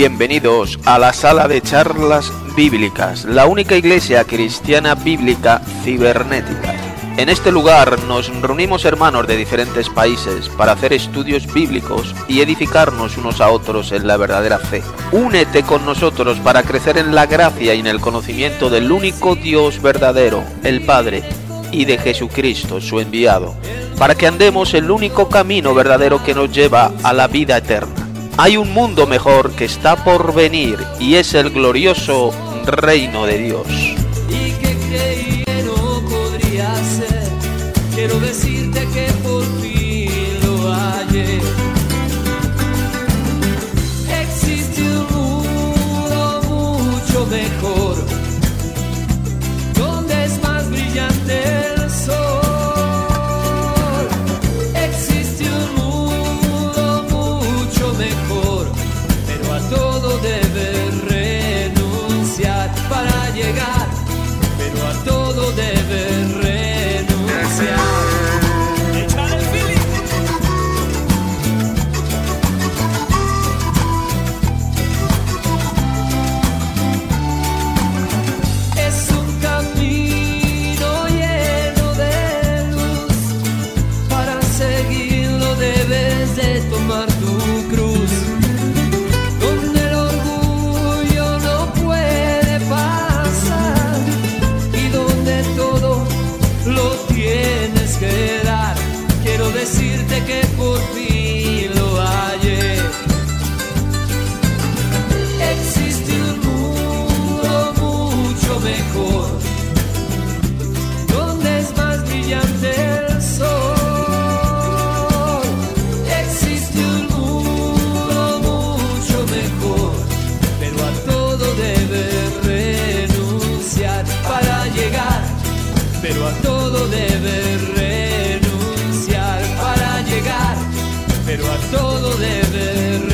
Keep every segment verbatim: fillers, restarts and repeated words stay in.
Bienvenidos a la sala de charlas bíblicas, la única iglesia cristiana bíblica cibernética. En este lugar nos reunimos hermanos de diferentes países para hacer estudios bíblicos y edificarnos unos a otros en la verdadera fe. Únete con nosotros para crecer en la gracia y en el conocimiento del único Dios verdadero, el Padre, y de Jesucristo, su enviado, para que andemos el único camino verdadero que nos lleva a la vida eterna. Hay un mundo mejor que está por venir y es el glorioso reino de Dios. Y que creí que no podría ser, quiero decirte que por fin lo hallé. Existe un mundo mucho mejor, donde es más brillante el sol. Existe un mundo mucho mejor, pero a todo debes renunciar para llegar, pero a todo debes renunciar. Échale el feeling. Es un camino lleno de luz, para seguirlo debes de tomar tu cruz, donde el orgullo no puede pasar y donde todo lo tienes que dar. Quiero decirte que por fin lo hallé. Existe un mundo mucho mejor, donde es más brillante el sol. Existe un mundo mucho mejor, pero a todo debes renunciar para llegar, pero a todo debes renunciar para llegar, pero a todo debes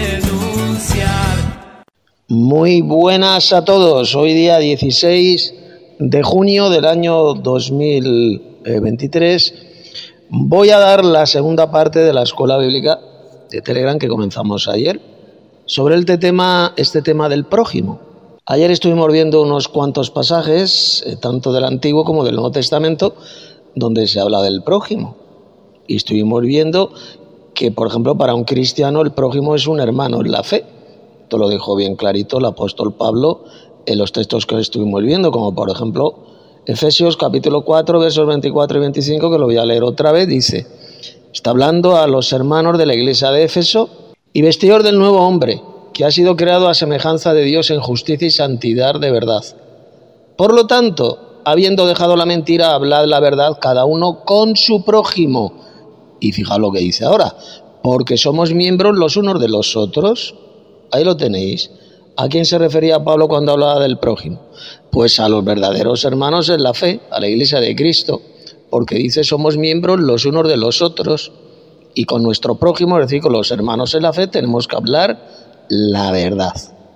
renunciar. Muy buenas a todos. Hoy día dieciséis de junio del año dos mil veintitrés voy a dar la segunda parte de la escuela bíblica de Telegram que comenzamos ayer sobre el tema, este tema del prójimo. Ayer estuvimos viendo unos cuantos pasajes, eh, tanto del Antiguo como del Nuevo Testamento, donde se habla del prójimo. Y estuvimos viendo que, por ejemplo, para un cristiano el prójimo es un hermano en la fe. Esto lo dijo bien clarito el apóstol Pablo en los textos que estuvimos viendo, como por ejemplo Efesios capítulo cuatro, versos veinticuatro y veinticinco, que lo voy a leer otra vez. Dice, está hablando a los hermanos de la iglesia de Éfeso: y vestíos del nuevo hombre, que ha sido creado a semejanza de Dios en justicia y santidad de verdad. Por lo tanto, habiendo dejado la mentira, hablad la verdad cada uno con su prójimo. Y fijaos lo que dice ahora, porque somos miembros los unos de los otros. Ahí lo tenéis. ¿A quién se refería Pablo cuando hablaba del prójimo? Pues a los verdaderos hermanos en la fe, a la iglesia de Cristo, porque dice somos miembros los unos de los otros. Y con nuestro prójimo, es decir, con los hermanos en la fe, tenemos que hablar la verdad,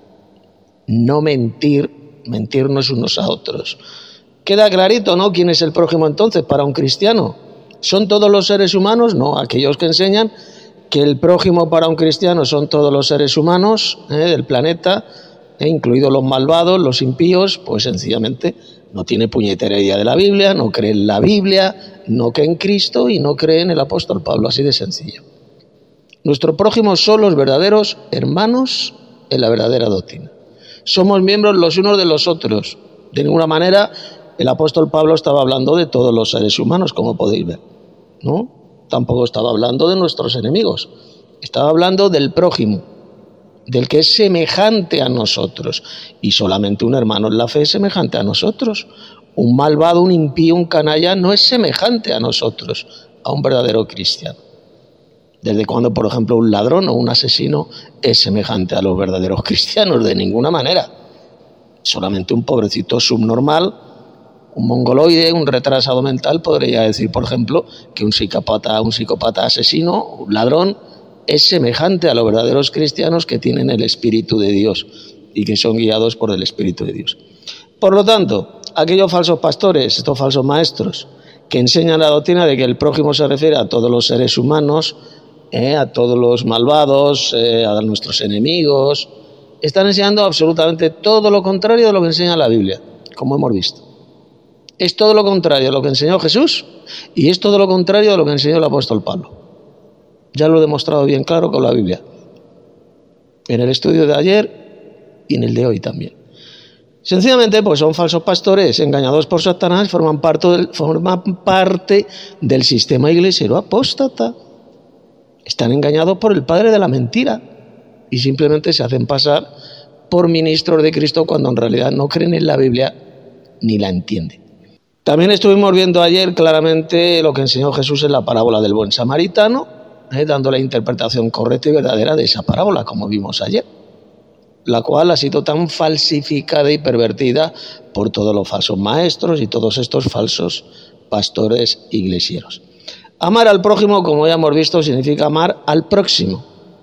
no mentir, mentirnos unos a otros. Queda clarito, ¿no? ¿Quién es el prójimo entonces para un cristiano? ¿Son todos los seres humanos? No, aquellos que enseñan que el prójimo para un cristiano son todos los seres humanos ¿eh? del planeta, ¿eh? incluidos los malvados, los impíos, pues sencillamente no tiene puñetera idea de la Biblia, no cree en la Biblia, no cree en Cristo y no cree en el apóstol Pablo, así de sencillo. Nuestro prójimo son los verdaderos hermanos en la verdadera doctrina. Somos miembros los unos de los otros. De ninguna manera el apóstol Pablo estaba hablando de todos los seres humanos, como podéis ver, ¿no? Tampoco estaba hablando de nuestros enemigos. Estaba hablando del prójimo, del que es semejante a nosotros. Y solamente un hermano en la fe es semejante a nosotros. Un malvado, un impío, un canalla no es semejante a nosotros, a un verdadero cristiano. ¿Desde cuándo, por ejemplo, un ladrón o un asesino es semejante a los verdaderos cristianos? De ninguna manera. Solamente un pobrecito subnormal, un mongoloide, un retrasado mental podría decir, por ejemplo, que un psicópata, un psicópata asesino, un ladrón, es semejante a los verdaderos cristianos que tienen el Espíritu de Dios y que son guiados por el Espíritu de Dios. Por lo tanto, aquellos falsos pastores, estos falsos maestros, que enseñan la doctrina de que el prójimo se refiere a todos los seres humanos, eh, a todos los malvados, eh, a nuestros enemigos, están enseñando absolutamente todo lo contrario de lo que enseña la Biblia, como hemos visto. Es todo lo contrario de lo que enseñó Jesús y es todo lo contrario de lo que enseñó el apóstol Pablo. Ya lo he demostrado bien claro con la Biblia, en el estudio de ayer y en el de hoy también. Sencillamente, pues son falsos pastores engañados por Satanás, forman parte del, forman parte del sistema iglesiero apóstata. Están engañados por el padre de la mentira y simplemente se hacen pasar por ministros de Cristo cuando en realidad no creen en la Biblia ni la entienden. También estuvimos viendo ayer claramente lo que enseñó Jesús en la parábola del buen samaritano, eh, dando la interpretación correcta y verdadera de esa parábola, como vimos ayer, la cual ha sido tan falsificada y pervertida por todos los falsos maestros y todos estos falsos pastores iglesieros. Amar al prójimo, como ya hemos visto, significa amar al próximo,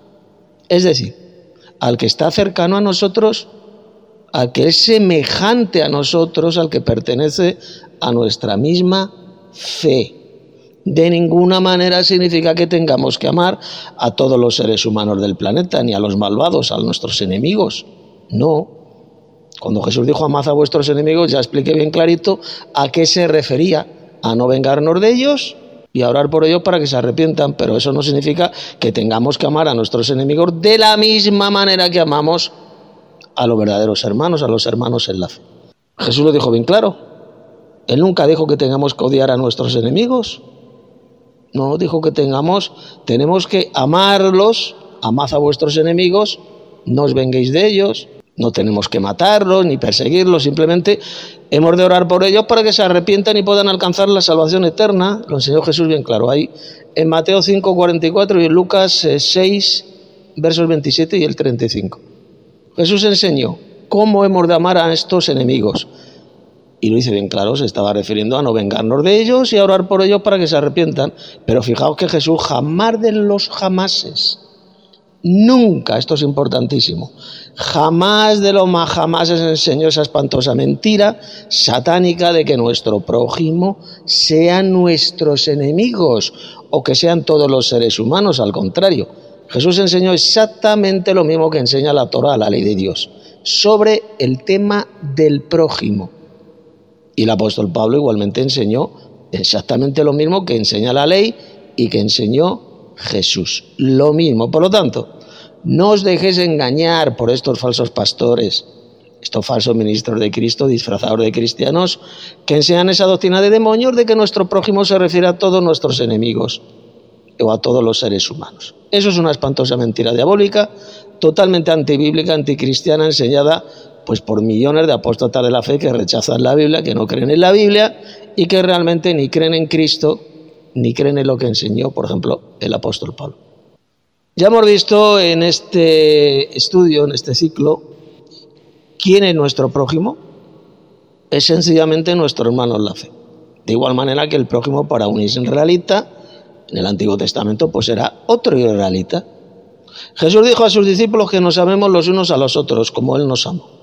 es decir, al que está cercano a nosotros, al que es semejante a nosotros, al que pertenece a nuestra misma fe. De ninguna manera significa que tengamos que amar a todos los seres humanos del planeta, ni a los malvados, a nuestros enemigos. No. Cuando Jesús dijo amad a vuestros enemigos, ya expliqué bien clarito a qué se refería: a no vengarnos de ellos y a orar por ellos para que se arrepientan, pero eso no significa que tengamos que amar a nuestros enemigos de la misma manera que amamos a los verdaderos hermanos, a los hermanos en la fe. Jesús lo dijo bien claro. Él nunca dijo que tengamos que odiar a nuestros enemigos. No, dijo que tengamos, tenemos que amarlos, amad a vuestros enemigos, no os venguéis de ellos, no tenemos que matarlos ni perseguirlos, simplemente hemos de orar por ellos para que se arrepientan y puedan alcanzar la salvación eterna. Lo enseñó Jesús bien claro ahí en Mateo cinco, cuarenta y cuatro y en Lucas seis, versos veintisiete y el treinta y cinco. Jesús enseñó cómo hemos de amar a estos enemigos. Y lo dice bien claro, se estaba refiriendo a no vengarnos de ellos y a orar por ellos para que se arrepientan. Pero fijaos que Jesús jamás de los jamases, nunca, esto es importantísimo, jamás de los más jamases enseñó esa espantosa mentira satánica de que nuestro prójimo sean nuestros enemigos o que sean todos los seres humanos. Al contrario, Jesús enseñó exactamente lo mismo que enseña la Torá, la ley de Dios, sobre el tema del prójimo. Y el apóstol Pablo igualmente enseñó exactamente lo mismo que enseña la ley y que enseñó Jesús. Lo mismo. Por lo tanto, no os dejéis engañar por estos falsos pastores, estos falsos ministros de Cristo, disfrazados de cristianos, que enseñan esa doctrina de demonios de que nuestro prójimo se refiere a todos nuestros enemigos o a todos los seres humanos. Eso es una espantosa mentira diabólica, totalmente antibíblica, anticristiana, enseñada pues por millones de apóstatas de la fe que rechazan la Biblia, que no creen en la Biblia y que realmente ni creen en Cristo ni creen en lo que enseñó, por ejemplo, el apóstol Pablo. Ya hemos visto en este estudio, en este ciclo, quién es nuestro prójimo. Es sencillamente nuestro hermano en la fe. De igual manera que el prójimo para un israelita en el Antiguo Testamento pues era otro israelita. Jesús dijo a sus discípulos que nos amemos los unos a los otros como Él nos amó.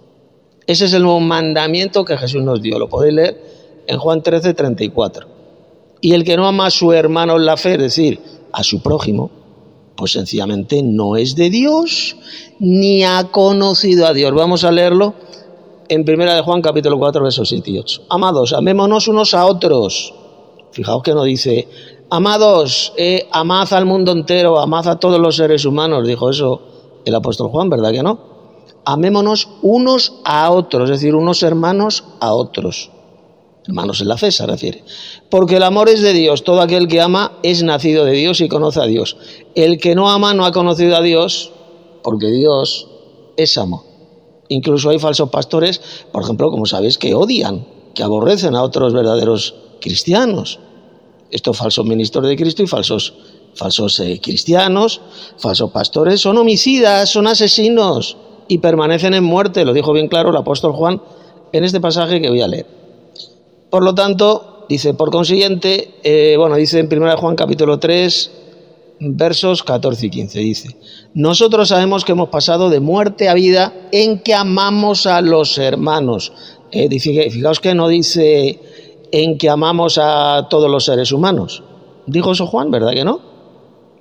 Ese es el nuevo mandamiento que Jesús nos dio. Lo podéis leer en Juan trece, treinta y cuatro. Y el que no ama a su hermano en la fe, es decir, a su prójimo, pues sencillamente no es de Dios, ni ha conocido a Dios. Vamos a leerlo en primera de Juan, capítulo cuatro, versos siete y ocho. Amados, amémonos unos a otros. Fijaos que no dice, amados, eh, amad al mundo entero, amad a todos los seres humanos. Dijo eso el apóstol Juan, ¿verdad que no? Amémonos unos a otros, es decir, unos hermanos a otros. Hermanos en la fe se refiere. Porque el amor es de Dios. Todo aquel que ama es nacido de Dios y conoce a Dios. El que no ama no ha conocido a Dios, porque Dios es amor. Incluso hay falsos pastores, por ejemplo, como sabéis, que odian, que aborrecen a otros verdaderos cristianos. Estos falsos ministros de Cristo y falsos, falsos eh, cristianos, falsos pastores, son homicidas, son asesinos y permanecen en muerte. Lo dijo bien claro el apóstol Juan en este pasaje que voy a leer. Por lo tanto, dice, por consiguiente, eh, bueno, dice en primera de Juan capítulo tres, versos catorce y quince, dice, nosotros sabemos que hemos pasado de muerte a vida en que amamos a los hermanos. Eh, fijaos que no dice en que amamos a todos los seres humanos. Dijo eso Juan, ¿verdad que no?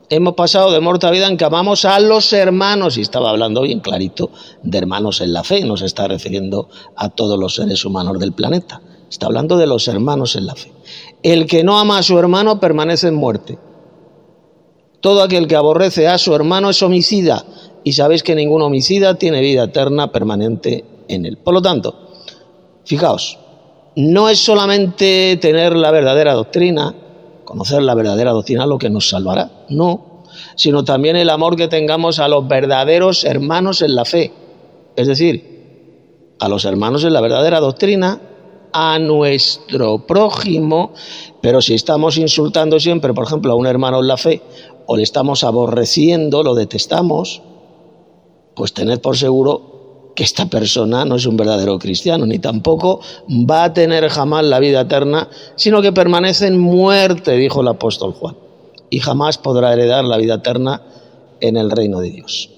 hemos pasado de muerte a vida en que amamos a los hermanos, y estaba hablando bien clarito de hermanos en la fe, no se está refiriendo a todos los seres humanos del planeta, está hablando de los hermanos en la fe. El que no ama a su hermano permanece en muerte. Todo aquel que aborrece a su hermano es homicida, y sabéis que ningún homicida tiene vida eterna permanente en él. Por lo tanto, fijaos, no es solamente tener la verdadera doctrina, conocer la verdadera doctrina lo que nos salvará, no, sino también el amor que tengamos a los verdaderos hermanos en la fe, es decir, a los hermanos en la verdadera doctrina, a nuestro prójimo. Pero si estamos insultando siempre, por ejemplo, a un hermano en la fe, o le estamos aborreciendo, lo detestamos, pues tened por seguro que esta persona no es un verdadero cristiano, ni tampoco va a tener jamás la vida eterna, sino que permanece en muerte, dijo el apóstol Juan, y jamás podrá heredar la vida eterna en el reino de Dios.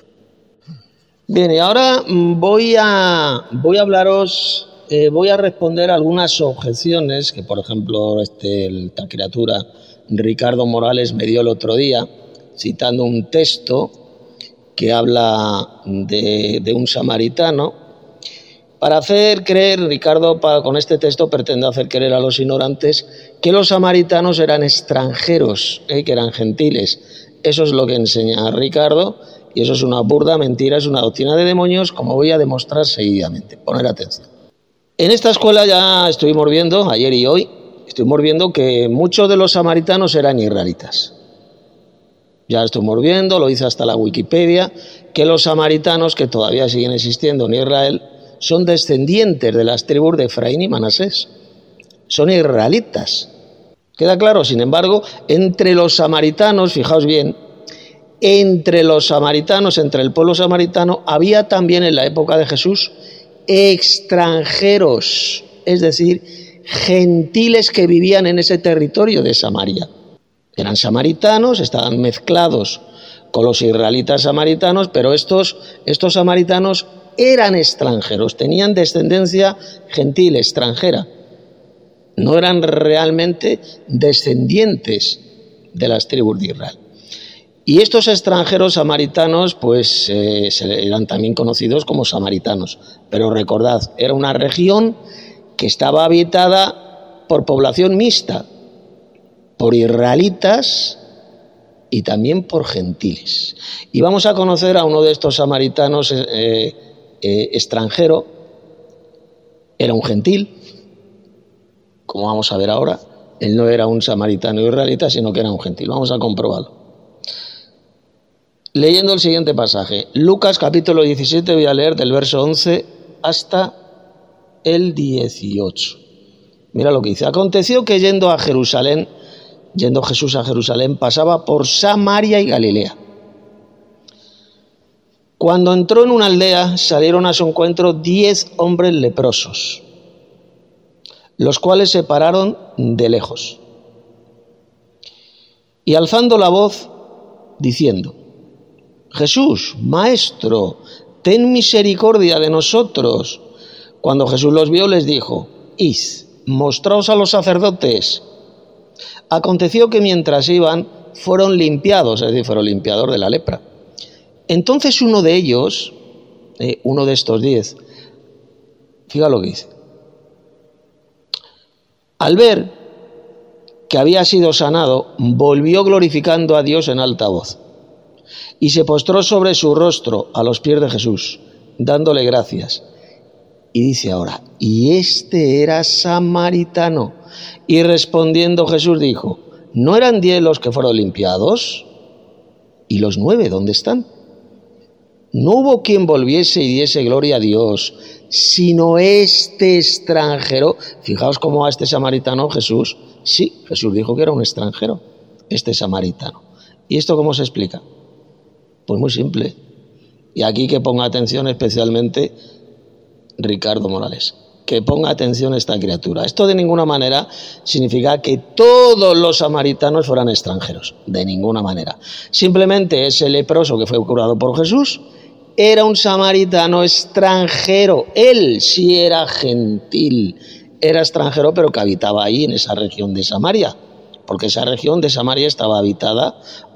Bien, y ahora voy a, voy a hablaros, eh, voy a responder algunas objeciones que, por ejemplo, este, esta criatura Ricardo Morales me dio el otro día, citando un texto que habla de, de un samaritano, para hacer creer, Ricardo para, con este texto pretende hacer creer a los ignorantes que los samaritanos eran extranjeros, eh, que eran gentiles. Eso es lo que enseña Ricardo, y eso es una burda mentira, es una doctrina de demonios, como voy a demostrar seguidamente. Poner atención. En esta escuela ya estuvimos viendo, ayer y hoy, estuvimos viendo que muchos de los samaritanos eran israelitas. Ya estuvimos viendo, lo dice hasta la Wikipedia, que los samaritanos, que todavía siguen existiendo en Israel, son descendientes de las tribus de Efraín y Manasés. Son israelitas. ¿Queda claro? Sin embargo, entre los samaritanos, fijaos bien, entre los samaritanos, entre el pueblo samaritano, había también en la época de Jesús extranjeros, es decir, gentiles que vivían en ese territorio de Samaria. Eran samaritanos, estaban mezclados con los israelitas samaritanos, pero estos, estos samaritanos eran extranjeros, tenían descendencia gentil, extranjera. No eran realmente descendientes de las tribus de Israel. Y estos extranjeros samaritanos, pues eh, eran también conocidos como samaritanos. Pero recordad, era una región que estaba habitada por población mixta, por israelitas y también por gentiles. Y vamos a conocer a uno de estos samaritanos eh, eh, extranjero. Era un gentil, como vamos a ver ahora. Él no era un samaritano israelita, sino que era un gentil. Vamos a comprobarlo. Leyendo el siguiente pasaje, Lucas capítulo diecisiete, voy a leer del verso once hasta el dieciocho. Mira lo que dice. Aconteció que yendo a Jerusalén, yendo Jesús a Jerusalén, pasaba por Samaria y Galilea. Cuando entró en una aldea, salieron a su encuentro diez hombres leprosos, los cuales se pararon de lejos. Y alzando la voz, diciendo: Jesús, Maestro, ten misericordia de nosotros. Cuando Jesús los vio, les dijo: Id, mostraos a los sacerdotes. Aconteció que mientras iban, fueron limpiados, es decir, fueron limpiados de la lepra. Entonces uno de ellos, eh, uno de estos diez, fíjate lo que dice. Al ver que había sido sanado, volvió glorificando a Dios en alta voz. Y se postró sobre su rostro a los pies de Jesús, dándole gracias. Y dice ahora: y este era samaritano. Y respondiendo Jesús dijo: ¿no eran diez los que fueron limpiados? ¿Y los nueve dónde están? No hubo quien volviese y diese gloria a Dios, sino este extranjero. Fijaos cómo a este samaritano Jesús, sí, Jesús dijo que era un extranjero, este samaritano. ¿Y esto cómo se explica? Pues muy simple. Y aquí que ponga atención especialmente Ricardo Morales, que ponga atención a esta criatura. Esto de ninguna manera significa que todos los samaritanos fueran extranjeros, de ninguna manera. Simplemente ese leproso que fue curado por Jesús era un samaritano extranjero. Él sí era gentil, era extranjero, pero que habitaba ahí en esa región de Samaria, porque esa región de Samaria estaba habitada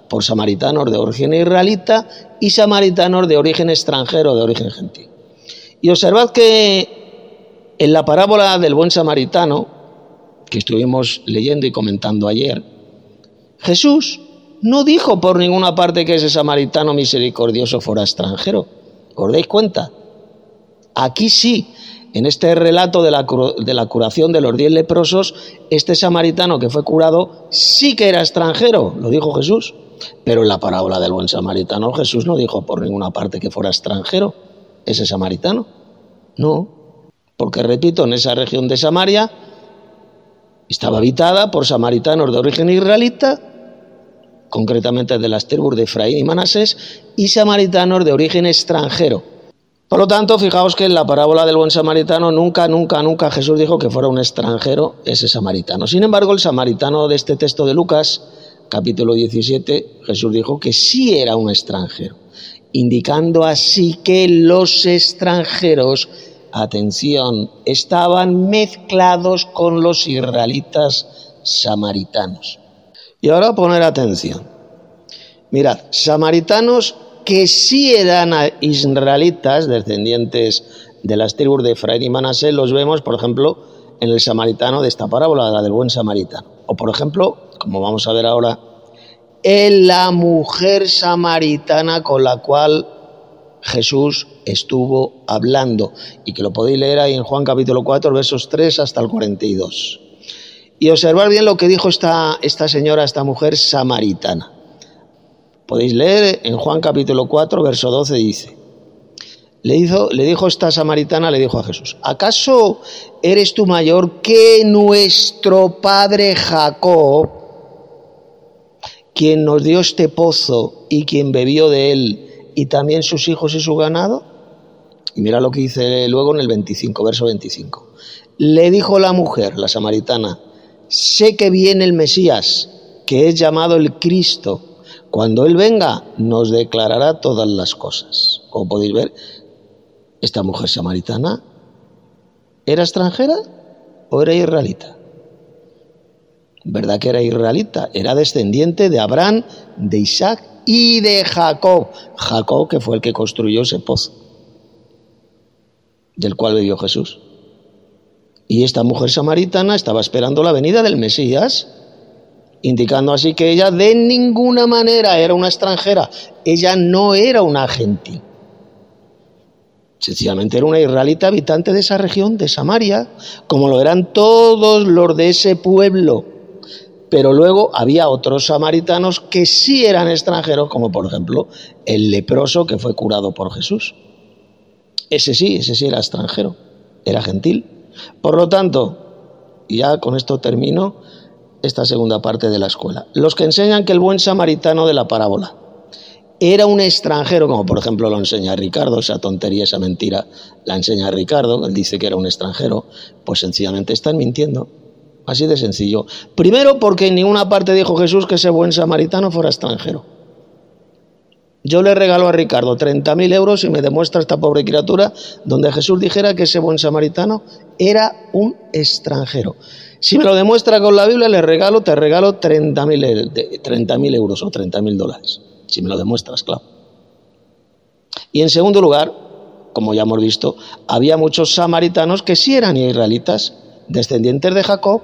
por samaritanos de origen israelita y samaritanos de origen extranjero, de origen gentil. Y observad que en la parábola del buen samaritano, que estuvimos leyendo y comentando ayer, Jesús no dijo por ninguna parte que ese samaritano misericordioso fuera extranjero. ¿Os dais cuenta? Aquí sí, en este relato de la, de la curación de los diez leprosos, este samaritano que fue curado sí que era extranjero, lo dijo Jesús. Pero en la parábola del buen samaritano Jesús no dijo por ninguna parte que fuera extranjero ese samaritano. No, porque repito, en esa región de Samaria estaba habitada por samaritanos de origen israelita, concretamente de las tribus de Efraín y Manasés, y samaritanos de origen extranjero. Por lo tanto, fijaos que en la parábola del buen samaritano nunca, nunca, nunca Jesús dijo que fuera un extranjero ese samaritano. Sin embargo, el samaritano de este texto de Lucas, capítulo diecisiete, Jesús dijo que sí era un extranjero, indicando así que los extranjeros, atención, estaban mezclados con los israelitas samaritanos. Y ahora poner atención. Mirad, samaritanos que sí eran israelitas, descendientes de las tribus de Efraín y Manasés, los vemos, por ejemplo, en el samaritano de esta parábola, la del buen samaritano. O, por ejemplo, como vamos a ver ahora, en la mujer samaritana con la cual Jesús estuvo hablando, y que lo podéis leer ahí en Juan capítulo cuatro, versos tres hasta el cuarenta y dos. Y observar bien lo que dijo esta, esta señora, esta mujer samaritana. Podéis leer en Juan capítulo cuatro, verso doce, dice: le, hizo, le dijo esta samaritana, le dijo a Jesús: ¿acaso eres tú mayor que nuestro padre Jacob, quien nos dio este pozo y quien bebió de él, y también sus hijos y su ganado? Y mira lo que dice luego en el veinticinco, verso veinticinco. Le dijo la mujer, la samaritana: sé que viene el Mesías, que es llamado el Cristo. Cuando Él venga, nos declarará todas las cosas. Como podéis ver, esta mujer samaritana, ¿era extranjera o era israelita? ¿Verdad que era israelita? Era descendiente de Abraham, de Isaac y de Jacob. Jacob, que fue el que construyó ese pozo, del cual bebió Jesús. Y esta mujer samaritana estaba esperando la venida del Mesías, indicando así que ella de ninguna manera era una extranjera. Ella no era una gentil. Sencillamente era una israelita habitante de esa región, de Samaria, como lo eran todos los de ese pueblo. Pero luego había otros samaritanos que sí eran extranjeros, como por ejemplo el leproso que fue curado por Jesús. Ese sí, ese sí era extranjero, era gentil. Por lo tanto, y ya con esto termino esta segunda parte de la escuela, los que enseñan que el buen samaritano de la parábola era un extranjero, como por ejemplo lo enseña Ricardo, esa tontería, esa mentira la enseña Ricardo, él dice que era un extranjero, pues sencillamente están mintiendo, así de sencillo. Primero, porque en ninguna parte dijo Jesús que ese buen samaritano fuera extranjero. Yo le regalo a Ricardo treinta mil euros y me demuestra esta pobre criatura donde Jesús dijera que ese buen samaritano era un extranjero. Si me lo demuestra con la Biblia, le regalo, te regalo treinta mil euros o treinta mil dólares. Si me lo demuestras, claro. Y en segundo lugar, como ya hemos visto, había muchos samaritanos que sí eran israelitas, descendientes de Jacob,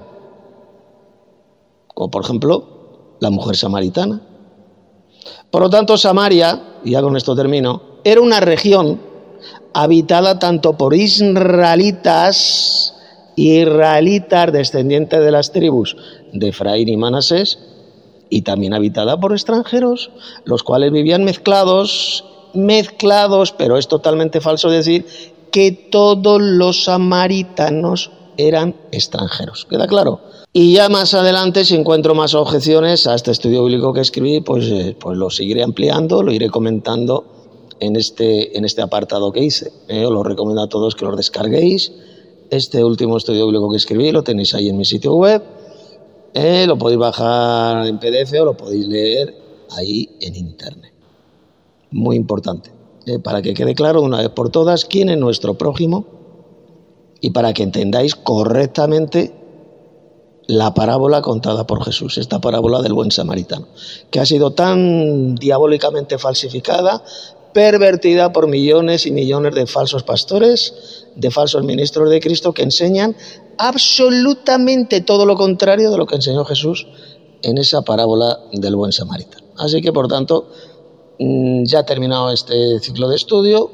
como por ejemplo la mujer samaritana. Por lo tanto, Samaria, y ya con esto termino, era una región habitada tanto por israelitas, israelitas descendientes de las tribus de Efraín y Manasés, y también habitada por extranjeros, los cuales vivían mezclados, mezclados, pero es totalmente falso decir que todos los samaritanos eran extranjeros. ¿Queda claro? Y ya más adelante, si encuentro más objeciones a este estudio bíblico que escribí, pues, eh, pues lo seguiré ampliando, lo iré comentando en este, en este apartado que hice. Eh, os lo recomiendo a todos que lo descarguéis. Este último estudio bíblico que escribí lo tenéis ahí en mi sitio web. Eh, lo podéis bajar en P D F o lo podéis leer ahí en internet. Muy importante, eh, para que quede claro de una vez por todas quién es nuestro prójimo y para que entendáis correctamente la parábola contada por Jesús, esta parábola del buen samaritano, que ha sido tan diabólicamente falsificada, pervertida por millones y millones de falsos pastores, de falsos ministros de Cristo, que enseñan absolutamente todo lo contrario de lo que enseñó Jesús en esa parábola del buen samaritano. Así que, por tanto, ya ha terminado este ciclo de estudio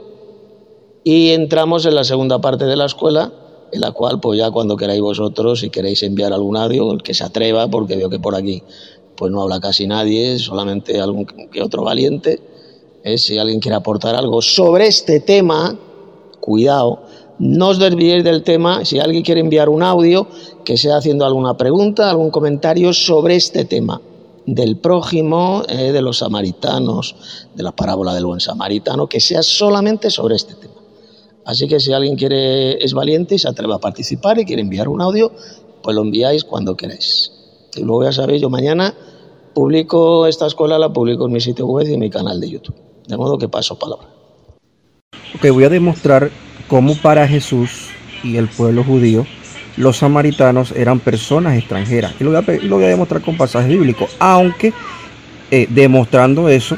y entramos en la segunda parte de la escuela, en la cual, pues ya cuando queráis vosotros, si queréis enviar algún audio, el que se atreva, porque veo que por aquí pues no habla casi nadie, solamente algún que otro valiente, ¿eh? Si alguien quiere aportar algo sobre este tema, cuidado, no os desviéis del tema. Si alguien quiere enviar un audio, que sea haciendo alguna pregunta, algún comentario sobre este tema del prójimo, eh, de los samaritanos, de la parábola del buen samaritano, que sea solamente sobre este tema. Así que si alguien quiere, es valiente y se atreve a participar y quiere enviar un audio, pues lo enviáis cuando queráis. Y luego ya sabéis, yo mañana publico esta escuela, la publico en mi sitio web y en mi canal de YouTube. De modo que paso palabra. Ok, voy a demostrar cómo para Jesús y el pueblo judío los samaritanos eran personas extranjeras. Y lo voy a, lo voy a demostrar con pasajes bíblicos, aunque eh, demostrando eso,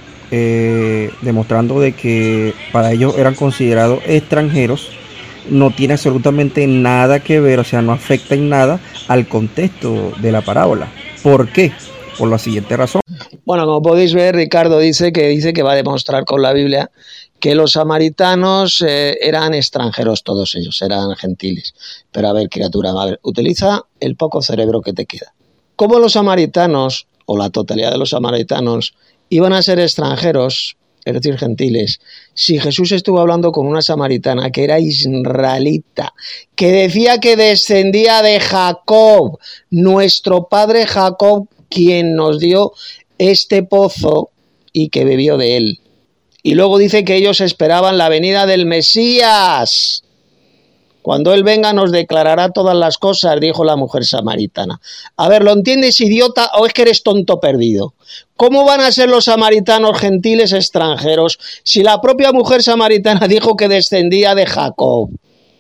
eh, demostrando de que para ellos eran considerados extranjeros, no tiene absolutamente nada que ver, o sea, no afecta en nada al contexto de la parábola. ¿Por qué? Por la siguiente razón. Bueno, como podéis ver, Ricardo dice que, dice que va a demostrar con la Biblia que los samaritanos eh, eran extranjeros todos ellos, eran gentiles. Pero a ver, criatura, a ver, utiliza el poco cerebro que te queda. ¿Cómo los samaritanos, o la totalidad de los samaritanos, iban a ser extranjeros, es decir, gentiles, si Jesús estuvo hablando con una samaritana que era israelita, que decía que descendía de Jacob, nuestro padre Jacob, quien nos dio este pozo y que bebió de él? Y luego dice que ellos esperaban la venida del Mesías. Cuando él venga nos declarará todas las cosas, dijo la mujer samaritana. A ver, ¿lo entiendes, idiota, o es que eres tonto perdido? ¿Cómo van a ser los samaritanos gentiles extranjeros si la propia mujer samaritana dijo que descendía de Jacob,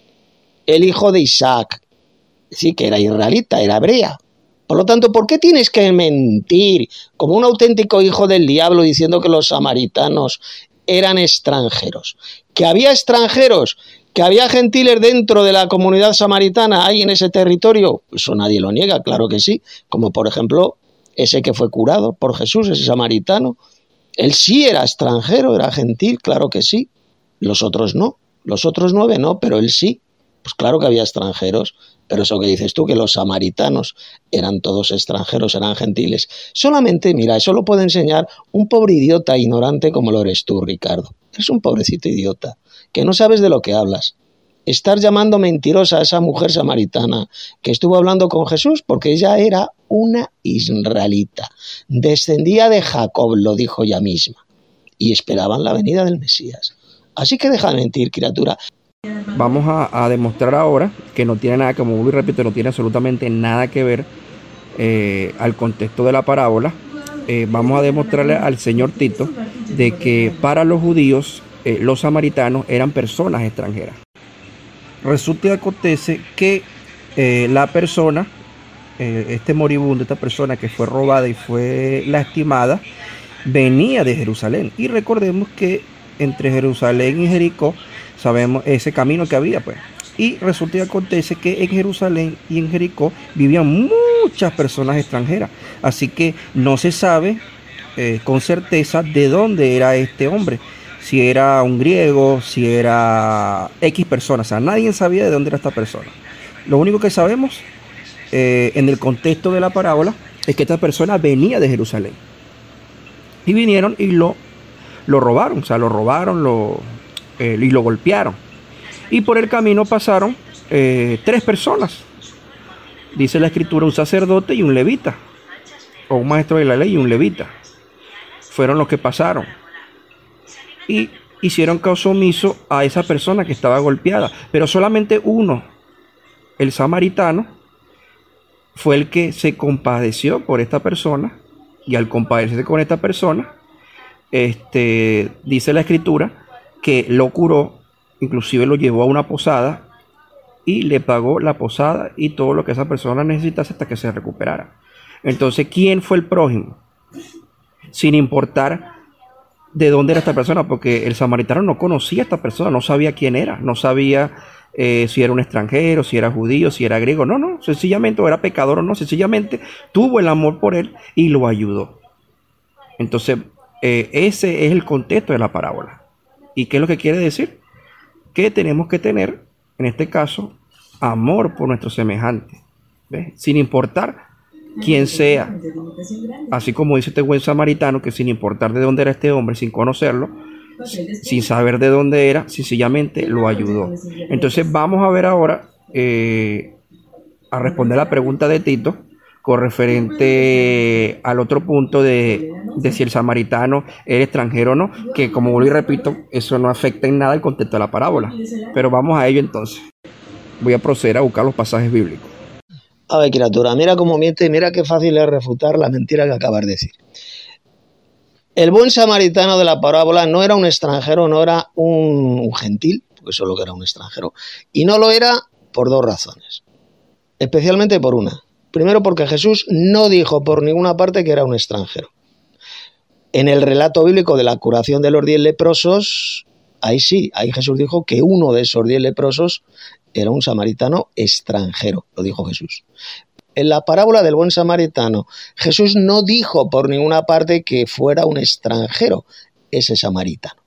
el hijo de Isaac? Sí, que era israelita, era hebrea. Por lo tanto, ¿por qué tienes que mentir como un auténtico hijo del diablo diciendo que los samaritanos eran extranjeros? ¿Que había extranjeros? ¿Que había gentiles dentro de la comunidad samaritana ahí en ese territorio? Eso nadie lo niega, claro que sí. Como por ejemplo ese que fue curado por Jesús, ese samaritano. Él sí era extranjero, era gentil, claro que sí. Los otros no, los otros nueve no, pero él sí. Pues claro que había extranjeros. Pero eso que dices tú, que los samaritanos eran todos extranjeros, eran gentiles. Solamente, mira, eso lo puede enseñar un pobre idiota ignorante como lo eres tú, Ricardo. Eres un pobrecito idiota, que no sabes de lo que hablas. Estás llamando mentirosa a esa mujer samaritana que estuvo hablando con Jesús porque ella era una israelita. Descendía de Jacob, lo dijo ella misma, y esperaban la venida del Mesías. Así que deja de mentir, criatura. Vamos a, a demostrar ahora que no tiene nada, como vuelvo y repito, no tiene absolutamente nada que ver eh, al contexto de la parábola. Eh, vamos a demostrarle al señor Tito de que para los judíos eh, los samaritanos eran personas extranjeras. Resulta y acontece que eh, la persona, eh, este moribundo, esta persona que fue robada y fue lastimada, venía de Jerusalén. Y recordemos que entre Jerusalén y Jericó, sabemos ese camino que había, pues. Y resulta y acontece que en Jerusalén y en Jericó vivían muchas personas extranjeras. Así que no se sabe eh, con certeza de dónde era este hombre. Si era un griego, si era X persona. O sea, nadie sabía de dónde era esta persona. Lo único que sabemos eh, en el contexto de la parábola es que esta persona venía de Jerusalén. Y vinieron y lo, lo robaron. O sea, lo robaron, lo... Eh, y lo golpearon. Y por el camino pasaron eh, tres personas. Dice la escritura, un sacerdote y un levita, o un maestro de la ley y un levita. Fueron los que pasaron y hicieron caso omiso a esa persona que estaba golpeada. Pero solamente uno, el samaritano, fue el que se compadeció por esta persona. Y al compadecerse con esta persona, este, dice la escritura que lo curó, inclusive lo llevó a una posada y le pagó la posada y todo lo que esa persona necesitase hasta que se recuperara. Entonces, ¿quién fue el prójimo? Sin importar de dónde era esta persona, porque el samaritano no conocía a esta persona, no sabía quién era, no sabía eh, si era un extranjero, si era judío, si era griego, no, no, sencillamente, o era pecador o no, sencillamente tuvo el amor por él y lo ayudó. Entonces, eh, ese es el contexto de la parábola. ¿Y qué es lo que quiere decir? Que tenemos que tener, en este caso, amor por nuestro semejante, ¿ves? Sin importar quién sea. Así como dice este buen samaritano, que sin importar de dónde era este hombre, sin conocerlo, sin saber de dónde era, sencillamente lo ayudó. Entonces vamos a ver ahora, eh, a responder la pregunta de Tito, con referente al otro punto de, de si el samaritano era extranjero o no, que como vuelvo y repito, eso no afecta en nada el contexto de la parábola. Pero vamos a ello entonces. Voy a proceder a buscar los pasajes bíblicos. A ver, criatura, mira cómo miente y mira qué fácil es refutar la mentira que acabas de decir. El buen samaritano de la parábola no era un extranjero, no era un, un gentil, porque solo que era un extranjero, y no lo era por dos razones, especialmente por una. Primero, porque Jesús no dijo por ninguna parte que era un extranjero. En el relato bíblico de la curación de los diez leprosos, ahí sí, ahí Jesús dijo que uno de esos diez leprosos era un samaritano extranjero, lo dijo Jesús. En la parábola del buen samaritano, Jesús no dijo por ninguna parte que fuera un extranjero ese samaritano.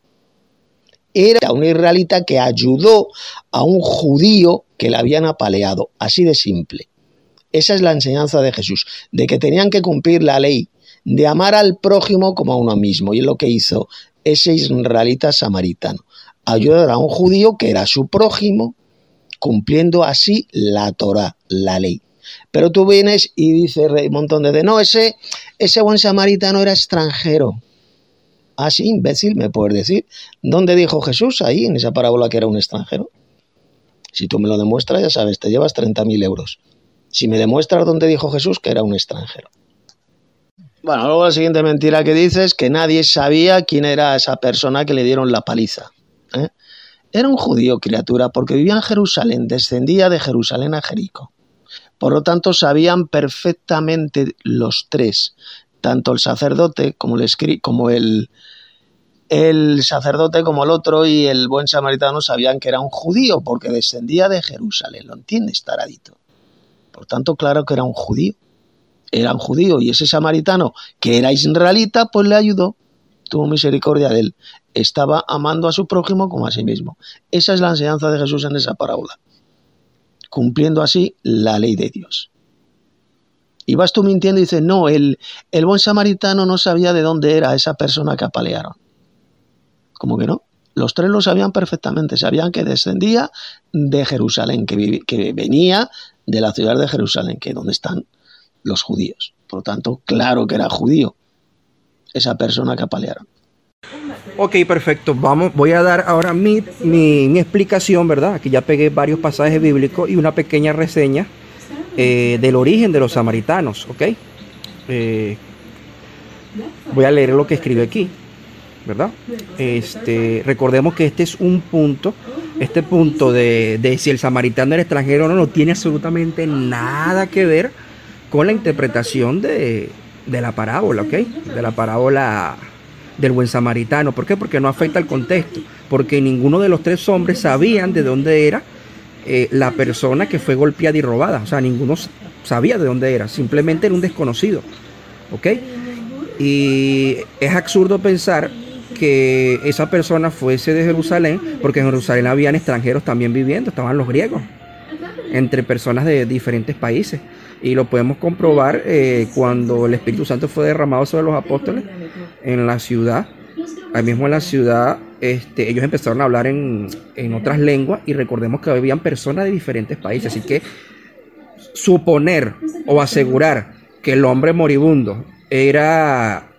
Era un israelita que ayudó a un judío que le habían apaleado, así de simple. Esa es la enseñanza de Jesús, de que tenían que cumplir la ley, de amar al prójimo como a uno mismo. Y es lo que hizo ese israelita samaritano, ayudar a un judío que era su prójimo, cumpliendo así la Torá, la ley. Pero tú vienes y dices un montón de, de no, ese, ese buen samaritano era extranjero. Ah, sí, imbécil, me puedes decir. ¿Dónde dijo Jesús ahí en esa parábola que era un extranjero? Si tú me lo demuestras, ya sabes, te llevas treinta mil euros. Si me demuestras dónde dijo Jesús que era un extranjero. Bueno, luego la siguiente mentira que dices es que nadie sabía quién era esa persona que le dieron la paliza. ¿Eh? Era un judío, criatura, porque vivía en Jerusalén, descendía de Jerusalén a Jericó. Por lo tanto, sabían perfectamente los tres, tanto el sacerdote como el, como el, el sacerdote como el otro y el buen samaritano sabían que era un judío, porque descendía de Jerusalén. ¿Lo entiendes, taradito? Por tanto, claro que era un judío. Era un judío y ese samaritano, que era israelita, pues le ayudó. Tuvo misericordia de él. Estaba amando a su prójimo como a sí mismo. Esa es la enseñanza de Jesús en esa parábola. Cumpliendo así la ley de Dios. Y vas tú mintiendo y dices, no, el, el buen samaritano no sabía de dónde era esa persona que apalearon. ¿Cómo que no? Los tres lo sabían perfectamente. Sabían que descendía de Jerusalén, que, vive, que venía de la ciudad de Jerusalén, que es donde están los judíos. Por lo tanto, claro que era judío esa persona que apalearon. Ok, perfecto. Vamos, voy a dar ahora mi, mi, mi explicación, ¿verdad? Aquí ya pegué varios pasajes bíblicos y una pequeña reseña eh, del origen de los samaritanos, ¿ok? Eh, voy a leer lo que escribe aquí, ¿verdad? Este, recordemos que este es un punto, este punto de, de si el samaritano era extranjero o no, no tiene absolutamente nada que ver con la interpretación de, de la parábola, ¿ok? De la parábola del buen samaritano. ¿Por qué? Porque no afecta al contexto, porque ninguno de los tres hombres sabían de dónde era eh, la persona que fue golpeada y robada. O sea, ninguno sabía de dónde era, simplemente era un desconocido, ¿ok? Y es absurdo pensar que esa persona fuese de Jerusalén, porque en Jerusalén habían extranjeros también viviendo, estaban los griegos, entre personas de diferentes países. Y lo podemos comprobar eh, cuando el Espíritu Santo fue derramado sobre los apóstoles en la ciudad. Ahí mismo en la ciudad este, ellos empezaron a hablar en, en otras lenguas, y recordemos que habían personas de diferentes países. Así que suponer o asegurar que el hombre moribundo era,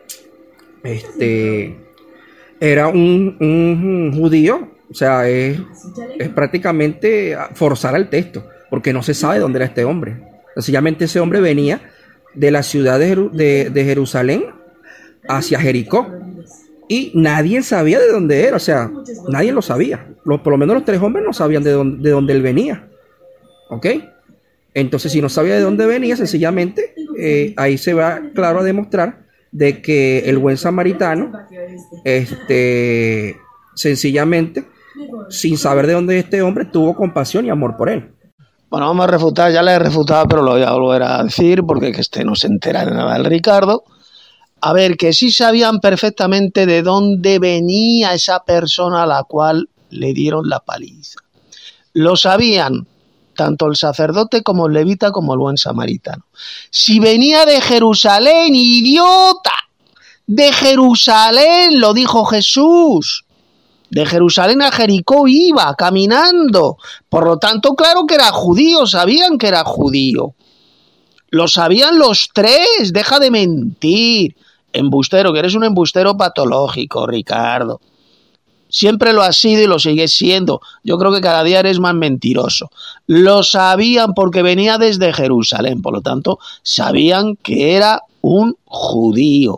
este, era un, un judío, o sea, es, es prácticamente forzar al texto, porque no se sabe dónde era este hombre. Sencillamente ese hombre venía de la ciudad de, Jeru- de, de Jerusalén hacia Jericó, y nadie sabía de dónde era, o sea, nadie lo sabía. Los, por lo menos los tres hombres no sabían de dónde, de dónde él venía. ¿Ok? Entonces, si no sabía de dónde venía, sencillamente, eh, ahí se va claro a demostrar de que el buen samaritano, este, sencillamente, sin saber de dónde es este hombre, tuvo compasión y amor por él. Bueno, vamos a refutar, ya le he refutado, pero lo voy a volver a decir, porque que este no se entera de nada del Ricardo. A ver, que sí sabían perfectamente de dónde venía esa persona a la cual le dieron la paliza. Lo sabían tanto el sacerdote como el levita como el buen samaritano. Si venía de Jerusalén, idiota, de Jerusalén, lo dijo Jesús. De Jerusalén a Jericó iba caminando. Por lo tanto, claro que era judío, sabían que era judío. Lo sabían los tres, deja de mentir. Embustero, que eres un embustero patológico, Ricardo. Siempre lo has sido y lo sigues siendo. Yo creo que cada día eres más mentiroso. Lo sabían porque venía desde Jerusalén, por lo tanto, sabían que era un judío.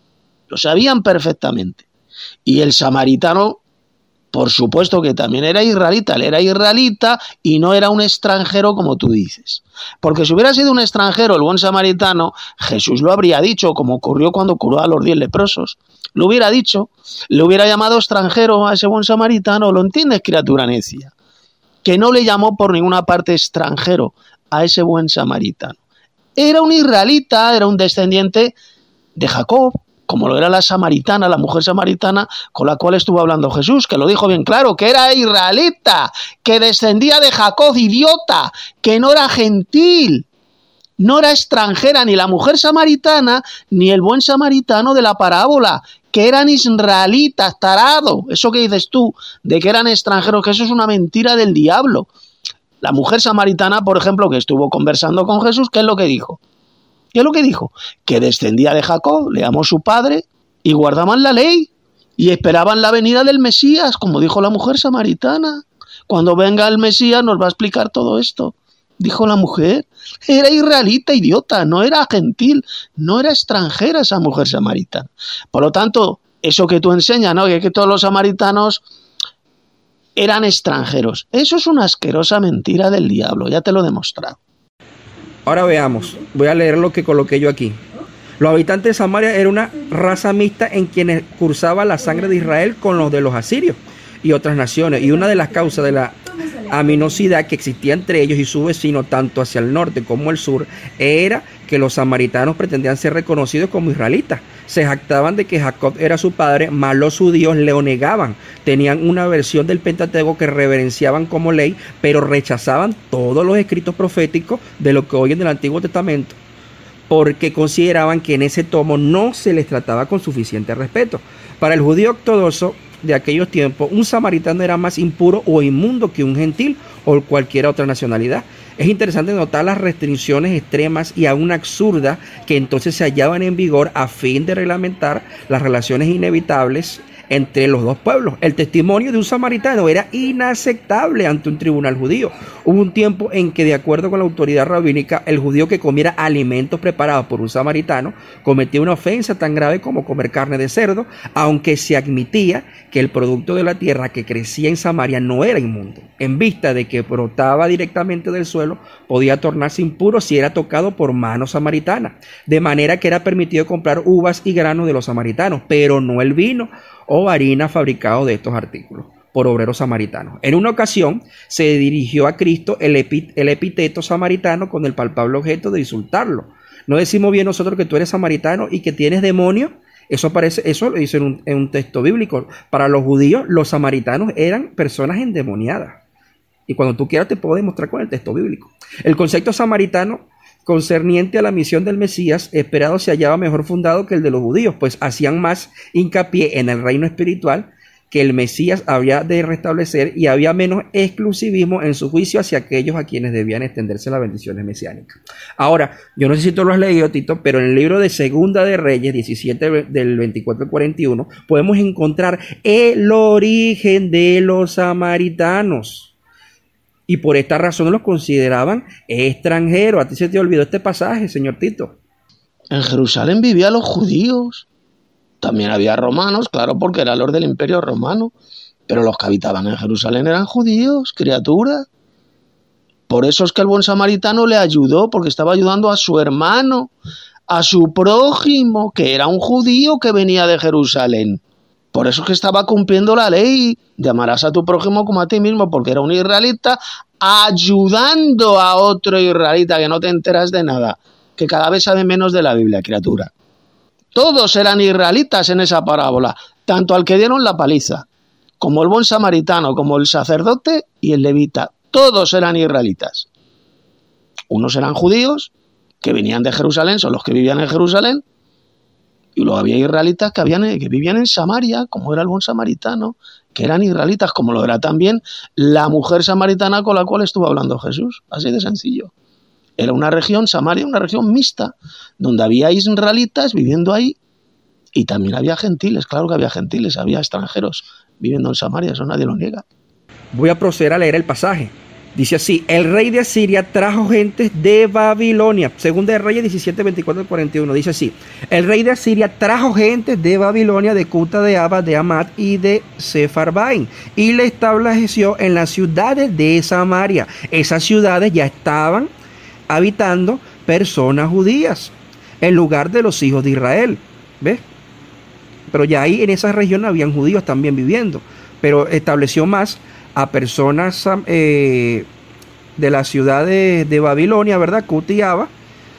Lo sabían perfectamente. Y el samaritano, por supuesto que también era israelita. Él era israelita y no era un extranjero como tú dices. Porque si hubiera sido un extranjero, el buen samaritano, Jesús lo habría dicho, como ocurrió cuando curó a los diez leprosos. Lo hubiera dicho, le hubiera llamado extranjero a ese buen samaritano. ¿Lo entiendes, criatura necia? Que no le llamó por ninguna parte extranjero a ese buen samaritano. Era un israelita, era un descendiente de Jacob, como lo era la samaritana, la mujer samaritana con la cual estuvo hablando Jesús, que lo dijo bien claro, que era israelita, que descendía de Jacob, idiota, que no era gentil, no era extranjera, ni la mujer samaritana, ni el buen samaritano de la parábola, que eran israelitas, tarado. Eso que dices tú, de que eran extranjeros, que eso es una mentira del diablo. La mujer samaritana, por ejemplo, que estuvo conversando con Jesús, ¿qué es lo que dijo? ¿Qué es lo que dijo? Que descendía de Jacob, le amó su padre, y guardaban la ley, y esperaban la venida del Mesías, como dijo la mujer samaritana. Cuando venga el Mesías nos va a explicar todo esto. Dijo la mujer, era israelita, idiota, no era gentil, no era extranjera esa mujer samaritana. Por lo tanto, eso que tú enseñas, ¿no? Que, que todos los samaritanos eran extranjeros. Eso es una asquerosa mentira del diablo, ya te lo he demostrado. Ahora veamos, voy a leer lo que coloqué yo aquí. Los habitantes de Samaria era una raza mixta en quienes cursaba la sangre de Israel con los de los asirios y otras naciones. Y una de las causas de la aminosidad que existía entre ellos y su vecino, tanto hacia el norte como el sur, era que los samaritanos pretendían ser reconocidos como israelitas. Se jactaban de que Jacob era su padre, mas los judíos le negaban. Tenían una versión del Pentateuco que reverenciaban como ley, pero rechazaban todos los escritos proféticos de lo que hoy en el Antiguo Testamento, porque consideraban que en ese tomo no se les trataba con suficiente respeto. Para el judío ortodoxo de aquellos tiempos, un samaritano era más impuro o inmundo que un gentil o cualquier otra nacionalidad. Es interesante notar las restricciones extremas y aún absurdas que entonces se hallaban en vigor a fin de reglamentar las relaciones inevitables entre los dos pueblos. El testimonio de un samaritano era inaceptable ante un tribunal judío. Hubo un tiempo en que, de acuerdo con la autoridad rabínica, el judío que comiera alimentos preparados por un samaritano cometía una ofensa tan grave como comer carne de cerdo, aunque se admitía que el producto de la tierra que crecía en Samaria no era inmundo. En vista de que brotaba directamente del suelo, podía tornarse impuro si era tocado por mano samaritana, de manera que era permitido comprar uvas y granos de los samaritanos, pero no el vino o harina fabricado de estos artículos por obreros samaritanos. En una ocasión se dirigió a Cristo el, epi, el epíteto samaritano con el palpable objeto de insultarlo. ¿No decimos bien nosotros que tú eres samaritano y que tienes demonio? Eso aparece, eso lo dice en un, en un texto bíblico. Para los judíos, los samaritanos eran personas endemoniadas. Y cuando tú quieras te puedo demostrar con el texto bíblico. El concepto samaritano concerniente a la misión del Mesías esperado se hallaba mejor fundado que el de los judíos, pues hacían más hincapié en el reino espiritual que el Mesías había de restablecer y había menos exclusivismo en su juicio hacia aquellos a quienes debían extenderse las bendiciones mesiánicas. Ahora, yo no sé si tú lo has leído, Tito, pero en el libro de Segunda de Reyes, diecisiete del veinticuatro al cuarenta y uno, podemos encontrar el origen de los samaritanos. Y por esta razón los consideraban extranjeros. A ti se te olvidó este pasaje, señor Tito. En Jerusalén vivían los judíos. También había romanos, claro, porque era los del Imperio Romano. Pero los que habitaban en Jerusalén eran judíos, criaturas. por eso es que el buen samaritano le ayudó, porque estaba ayudando a su hermano, a su prójimo, que era un judío que venía de Jerusalén. Por eso es que estaba cumpliendo la ley de amarás a tu prójimo como a ti mismo, porque era un israelita ayudando a otro israelita, que no te enteras de nada, que cada vez sabe menos de la Biblia, criatura. Todos eran israelitas en esa parábola, tanto al que dieron la paliza, como el buen samaritano, como el sacerdote y el levita. Todos eran israelitas. Unos eran judíos, que venían de Jerusalén, son los que vivían en Jerusalén, y luego había israelitas que, habían, que vivían en Samaria, como era el buen samaritano, que eran israelitas, como lo era también la mujer samaritana con la cual estuvo hablando Jesús. Así de sencillo. Era una región, Samaria, una región mixta, donde había israelitas viviendo ahí, y también había gentiles, claro que había gentiles, había extranjeros viviendo en Samaria, eso nadie lo niega. Voy a proceder a leer el pasaje. Dice así: el rey de Asiria trajo gentes de Babilonia. Segunda de Reyes diecisiete, veinticuatro al cuarenta y uno. Dice así: el rey de Asiria trajo gentes de Babilonia, de Cuta, de Aba, de Amat y de Sefarbaim, y le estableció en las ciudades de Samaria. Esas ciudades ya estaban habitando personas judías, en lugar de los hijos de Israel. ¿Ves? Pero ya ahí en esa región habían judíos también viviendo. Pero estableció más a personas eh, de la ciudad de, de Babilonia, ¿verdad? Cuta y Aba,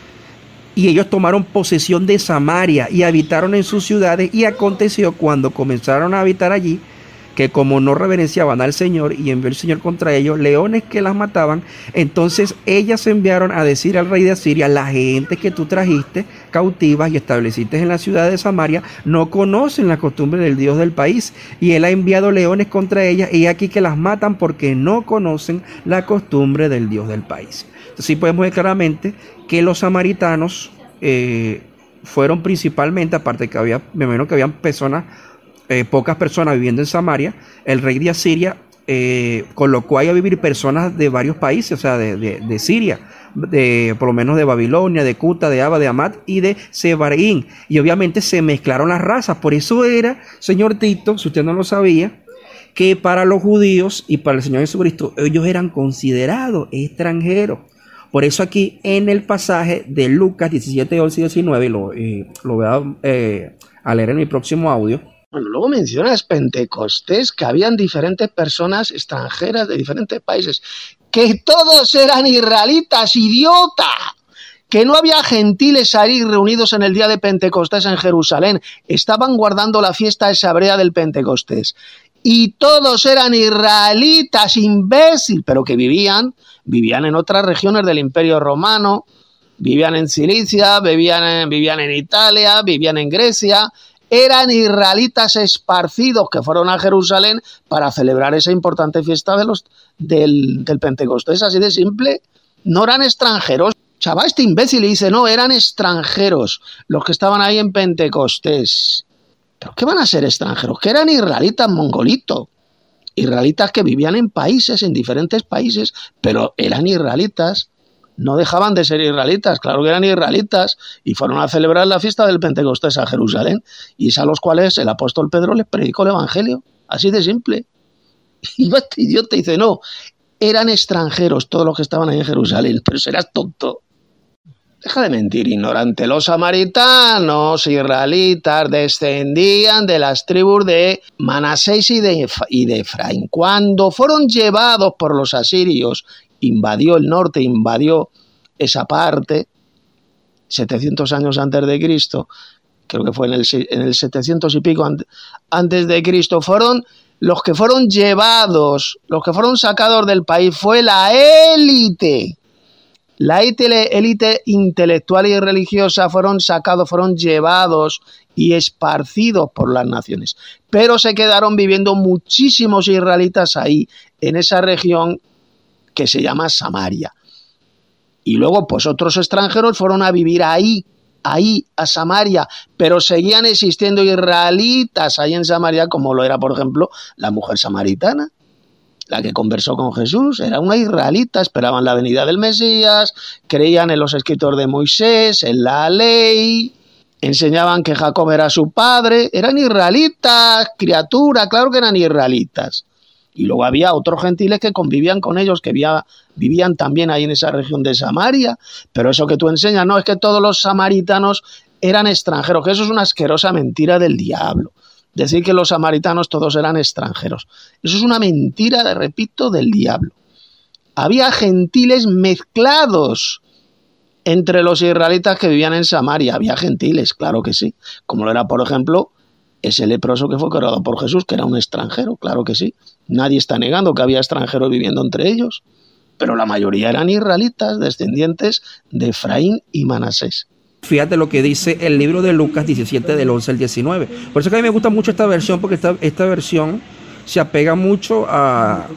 y ellos tomaron posesión de Samaria y habitaron en sus ciudades. Y aconteció cuando comenzaron a habitar allí, que como no reverenciaban al Señor, y envió el Señor contra ellos leones que las mataban, entonces ellas enviaron a decir al rey de Asiria: la gente que tú trajiste cautivas y estableciste en la ciudad de Samaria no conocen la costumbre del Dios del país, y él ha enviado leones contra ellas, y aquí que las matan porque no conocen la costumbre del Dios del país. Entonces sí podemos ver claramente que los samaritanos eh, fueron principalmente, aparte que había, me imagino que habían personas, Eh, pocas personas viviendo en Samaria, el rey de Asiria eh, colocó ahí a vivir personas de varios países, o sea, de, de, de Siria, de, por lo menos de Babilonia, de Cuta, de Aba, de Amat y de Sefarbaim, y obviamente se mezclaron las razas. Por eso era, señor Tito, si usted no lo sabía, que para los judíos y para el Señor Jesucristo, ellos eran considerados extranjeros. Por eso aquí en el pasaje de Lucas diecisiete, once y diecinueve, lo, eh, lo voy a, eh, a leer en mi próximo audio. Bueno, luego mencionas Pentecostés, que habían diferentes personas extranjeras de diferentes países, que todos eran israelitas, idiota, que no había gentiles ahí reunidos en el día de Pentecostés en Jerusalén, estaban guardando la fiesta esa hebrea del Pentecostés, y todos eran israelitas, imbécil, pero que vivían, vivían en otras regiones del Imperio Romano, vivían en Cilicia, vivían en, vivían en Italia, vivían en Grecia. Eran israelitas esparcidos que fueron a Jerusalén para celebrar esa importante fiesta de los, del, del Pentecostés, así de simple. No eran extranjeros. Chaval, este imbécil le dice, no, eran extranjeros los que estaban ahí en Pentecostés. ¿Pero qué van a ser extranjeros? Que eran israelitas mongolitos. Israelitas que vivían en países, en diferentes países, pero eran israelitas. No dejaban de ser israelitas, claro que eran israelitas, y fueron a celebrar la fiesta del Pentecostés a Jerusalén, y es a los cuales el apóstol Pedro les predicó el evangelio, así de simple. Y este idiota dice, no, eran extranjeros todos los que estaban ahí en Jerusalén, pero serás tonto. Deja de mentir, ignorante. Los samaritanos israelitas descendían de las tribus de Manasés y de, y de Efraín. Cuando fueron llevados por los asirios, invadió el norte, invadió esa parte, setecientos años antes de Cristo, creo que fue en el, en el setecientos y pico antes de Cristo, fueron los que fueron llevados, los que fueron sacados del país, fue la élite, la élite intelectual y religiosa, fueron sacados, fueron llevados y esparcidos por las naciones, pero se quedaron viviendo muchísimos israelitas ahí, en esa región que se llama Samaria. Y luego, pues otros extranjeros fueron a vivir ahí, ahí, a Samaria, pero seguían existiendo israelitas ahí en Samaria, como lo era, por ejemplo, la mujer samaritana, la que conversó con Jesús, era una israelita, esperaban la venida del Mesías, creían en los escritos de Moisés, en la ley, enseñaban que Jacob era su padre, eran israelitas, criatura, claro que eran israelitas. Y luego había otros gentiles que convivían con ellos, que vivía, vivían también ahí en esa región de Samaria. Pero eso que tú enseñas, no, es que todos los samaritanos eran extranjeros, que eso es una asquerosa mentira del diablo. Decir que los samaritanos todos eran extranjeros. Eso es una mentira, repito, del diablo. Había gentiles mezclados entre los israelitas que vivían en Samaria. Había gentiles, claro que sí. Como lo era, por ejemplo, ese leproso que fue curado por Jesús, que era un extranjero, claro que sí. Nadie está negando que había extranjeros viviendo entre ellos, pero la mayoría eran israelitas, descendientes de Efraín y Manasés. Fíjate lo que dice el libro de Lucas diecisiete, del once al diecinueve. Por eso que a mí me gusta mucho esta versión, porque esta, esta versión se apega mucho a,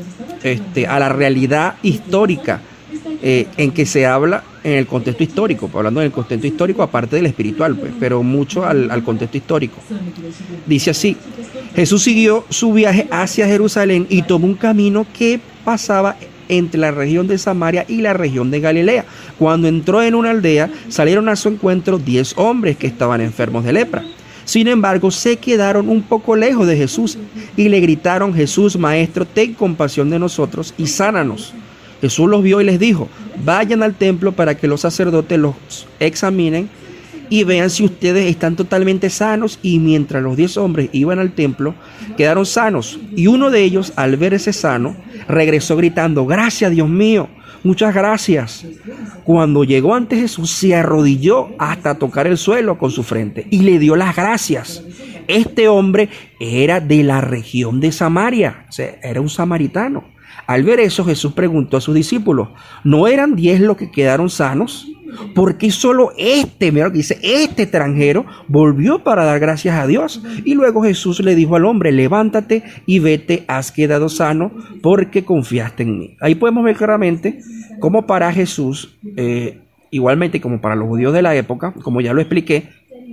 este, a la realidad histórica eh, en que se habla en el contexto histórico, hablando en el contexto histórico aparte del espiritual, pues, pero mucho al, al contexto histórico. Dice así: Jesús siguió su viaje hacia Jerusalén y tomó un camino que pasaba entre la región de Samaria y la región de Galilea. Cuando entró en una aldea, salieron a su encuentro diez hombres que estaban enfermos de lepra. Sin embargo, se quedaron un poco lejos de Jesús y le gritaron: Jesús, Maestro, ten compasión de nosotros y sánanos. Jesús los vio y les dijo: vayan al templo para que los sacerdotes los examinen y vean si ustedes están totalmente sanos. Y mientras los diez hombres iban al templo, quedaron sanos. Y uno de ellos, al verse sano, regresó gritando: gracias, Dios mío, muchas gracias. Cuando llegó ante Jesús, se arrodilló hasta tocar el suelo con su frente y le dio las gracias. Este hombre era de la región de Samaria, o sea, era un samaritano. Al ver eso, Jesús preguntó a sus discípulos: ¿no eran diez los que quedaron sanos? ¿Por qué solo este, mira lo que dice, este extranjero volvió para dar gracias a Dios? Y luego Jesús le dijo al hombre: levántate y vete, has quedado sano porque confiaste en mí. Ahí podemos ver claramente cómo para Jesús, eh, igualmente como para los judíos de la época, como ya lo expliqué,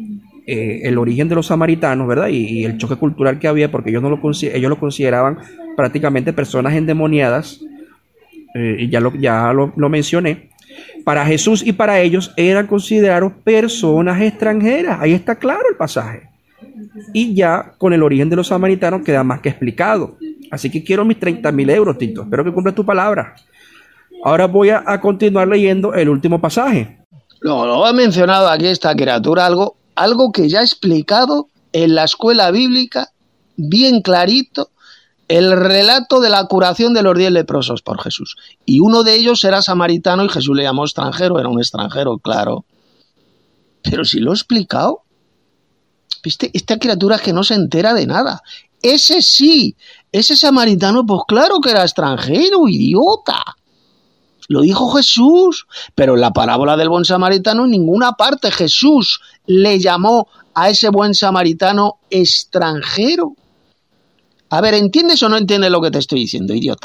eh, el origen de los samaritanos, ¿verdad? Y, y el choque cultural que había, porque ellos, no lo, ellos lo consideraban prácticamente personas endemoniadas, eh, y ya, lo, ya lo, lo mencioné. Para Jesús y para ellos eran considerados personas extranjeras. Ahí está claro el pasaje. Y ya con el origen de los samaritanos queda más que explicado. Así que quiero mis treinta mil euros, Tito. Espero que cumplas tu palabra. Ahora voy a, a continuar leyendo el último pasaje. Luego, luego ha mencionado aquí esta criatura algo, algo que ya he explicado en la escuela bíblica, bien clarito, el relato de la curación de los diez leprosos por Jesús. Y uno de ellos era samaritano y Jesús le llamó extranjero, era un extranjero, claro. Pero si lo he explicado, ¿viste? Esta criatura es que no se entera de nada. Ese sí, ese samaritano, pues claro que era extranjero, idiota. Lo dijo Jesús, pero en la parábola del buen samaritano en ninguna parte Jesús le llamó a ese buen samaritano extranjero. A ver, ¿entiendes o no entiendes lo que te estoy diciendo, idiota?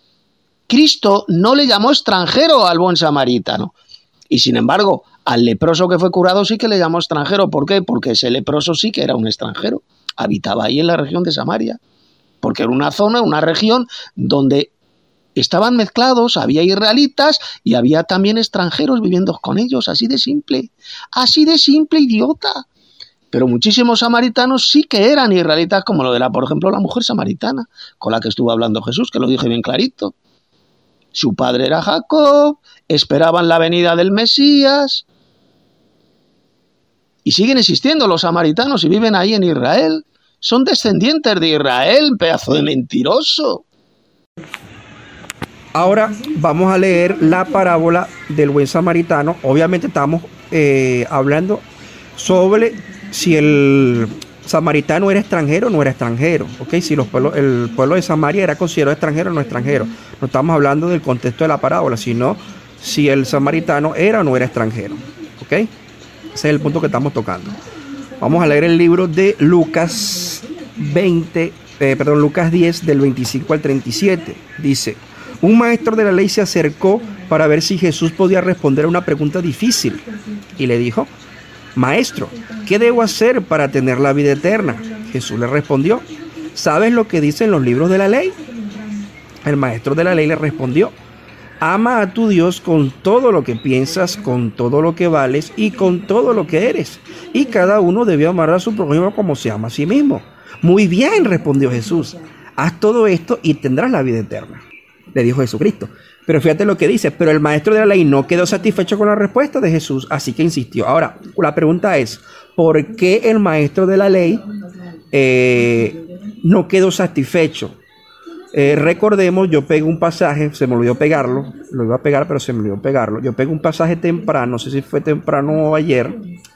Cristo no le llamó extranjero al buen samaritano. Y sin embargo, al leproso que fue curado sí que le llamó extranjero. ¿Por qué? Porque ese leproso sí que era un extranjero. Habitaba ahí en la región de Samaria. Porque era una zona, una región donde estaban mezclados, había israelitas y había también extranjeros viviendo con ellos. Así de simple. Así de simple, idiota. Pero muchísimos samaritanos sí que eran israelitas, como lo era, por ejemplo, la mujer samaritana, con la que estuvo hablando Jesús, que lo dije bien clarito. Su padre era Jacob, esperaban la venida del Mesías. Y siguen existiendo los samaritanos y viven ahí en Israel. Son descendientes de Israel, pedazo de mentiroso. Ahora vamos a leer la parábola del buen samaritano. Obviamente estamos eh, hablando sobre si el samaritano era extranjero o no era extranjero, ¿ok? Si los pueblos, el pueblo de Samaria era considerado extranjero o no extranjero. No estamos hablando del contexto de la parábola, sino si el samaritano era o no era extranjero, ¿ok? Ese es el punto que estamos tocando. Vamos a leer el libro de Lucas veinte, eh, perdón, Lucas diez, del veinticinco al treinta y siete. Dice: un maestro de la ley se acercó para ver si Jesús podía responder a una pregunta difícil y le dijo: Maestro, ¿qué debo hacer para tener la vida eterna? Jesús le respondió: ¿sabes lo que dicen los libros de la ley? El maestro de la ley le respondió: ama a tu Dios con todo lo que piensas, con todo lo que vales y con todo lo que eres. Y cada uno debe amar a su prójimo como se ama a sí mismo. Muy bien, respondió Jesús. haz todo esto y tendrás la vida eterna, le dijo Jesucristo. Pero fíjate lo que dice, pero el maestro de la ley no quedó satisfecho con la respuesta de Jesús, así que insistió. Ahora, la pregunta es, ¿por qué el maestro de la ley eh, no quedó satisfecho? Eh, recordemos, yo pegué un pasaje, se me olvidó pegarlo, lo iba a pegar, pero se me olvidó pegarlo. Yo pegué un pasaje temprano, no sé si fue temprano o ayer,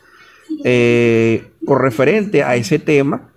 eh, con referente a ese tema,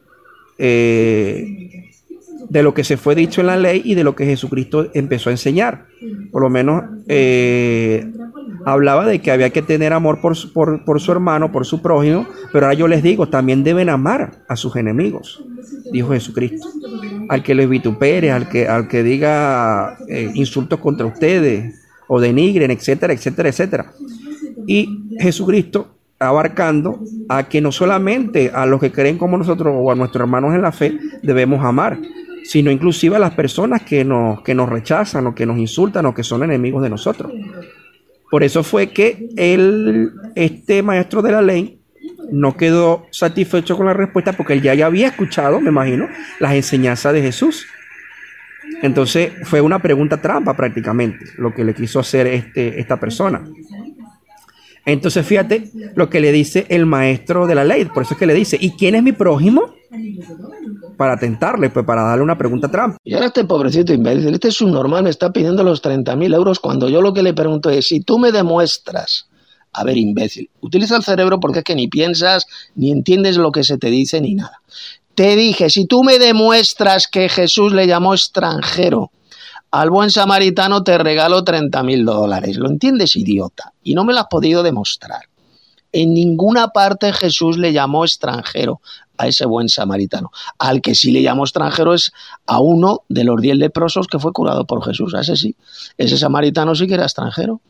eh, de lo que se fue dicho en la ley y de lo que Jesucristo empezó a enseñar. Por lo menos eh, hablaba de que había que tener amor por, por, por su hermano, por su prójimo, pero ahora yo les digo, también deben amar a sus enemigos, dijo Jesucristo. Al que les vitupere, al que, al que diga eh, insultos contra ustedes, o denigren, etcétera, etcétera, etcétera. Y Jesucristo abarcando a que no solamente a los que creen como nosotros o a nuestros hermanos en la fe debemos amar, sino inclusive a las personas que nos, que nos rechazan o que nos insultan o que son enemigos de nosotros. Por eso fue que él, este maestro de la ley no quedó satisfecho con la respuesta, porque él ya, ya había escuchado, me imagino, las enseñanzas de Jesús. Entonces fue una pregunta trampa prácticamente lo que le quiso hacer este, esta persona. Entonces fíjate lo que le dice el maestro de la ley. Por eso es que le dice, ¿y quién es mi prójimo? Para tentarle, pues para darle una pregunta trampa. Y ahora este pobrecito imbécil, este subnormal me está pidiendo los treinta mil euros cuando yo lo que le pregunto es, si tú me demuestras... A ver, imbécil, utiliza el cerebro porque es que ni piensas, ni entiendes lo que se te dice, ni nada. Te dije, si tú me demuestras que Jesús le llamó extranjero al buen samaritano, te regalo treinta mil dólares. ¿Lo entiendes, idiota? Y no me lo has podido demostrar. En ninguna parte Jesús le llamó extranjero a ese buen samaritano. Al que sí le llamó extranjero es a uno de los diez leprosos que fue curado por Jesús. A ese sí. Ese samaritano sí que era extranjero.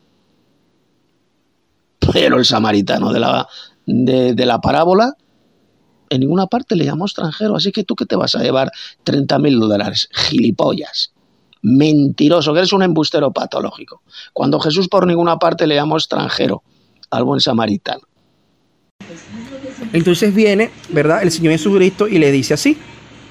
Pero el samaritano de la, de, de la parábola en ninguna parte le llamó extranjero. Así que tú que te vas a llevar treinta mil dólares, gilipollas, mentiroso, que eres un embustero patológico. Cuando Jesús por ninguna parte le llamó extranjero al buen samaritano. Entonces viene, ¿verdad?, el Señor Jesucristo y le dice así.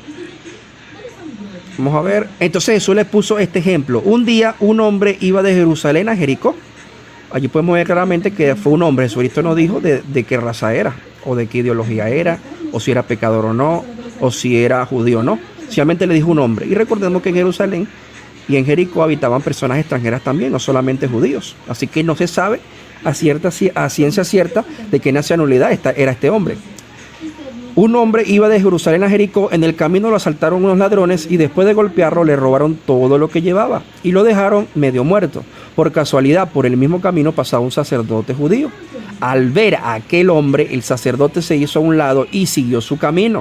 Vamos a ver. Entonces Jesús le puso este ejemplo. Un día un hombre iba de Jerusalén a Jericó. Allí podemos ver claramente que fue un hombre. Jesucristo no dijo de, de qué raza era, o de qué ideología era, o si era pecador o no, o si era judío o no. Simplemente le dijo un hombre. Y recordemos que en Jerusalén y en Jericó habitaban personas extranjeras también, no solamente judíos. Así que no se sabe a, cierta, a ciencia cierta de qué nacionalidad era este hombre. Un hombre iba de Jerusalén a Jericó, en el camino lo asaltaron unos ladrones y después de golpearlo le robaron todo lo que llevaba y lo dejaron medio muerto. Por casualidad, por el mismo camino pasaba un sacerdote judío. Al ver a aquel hombre, el sacerdote se hizo a un lado y siguió su camino.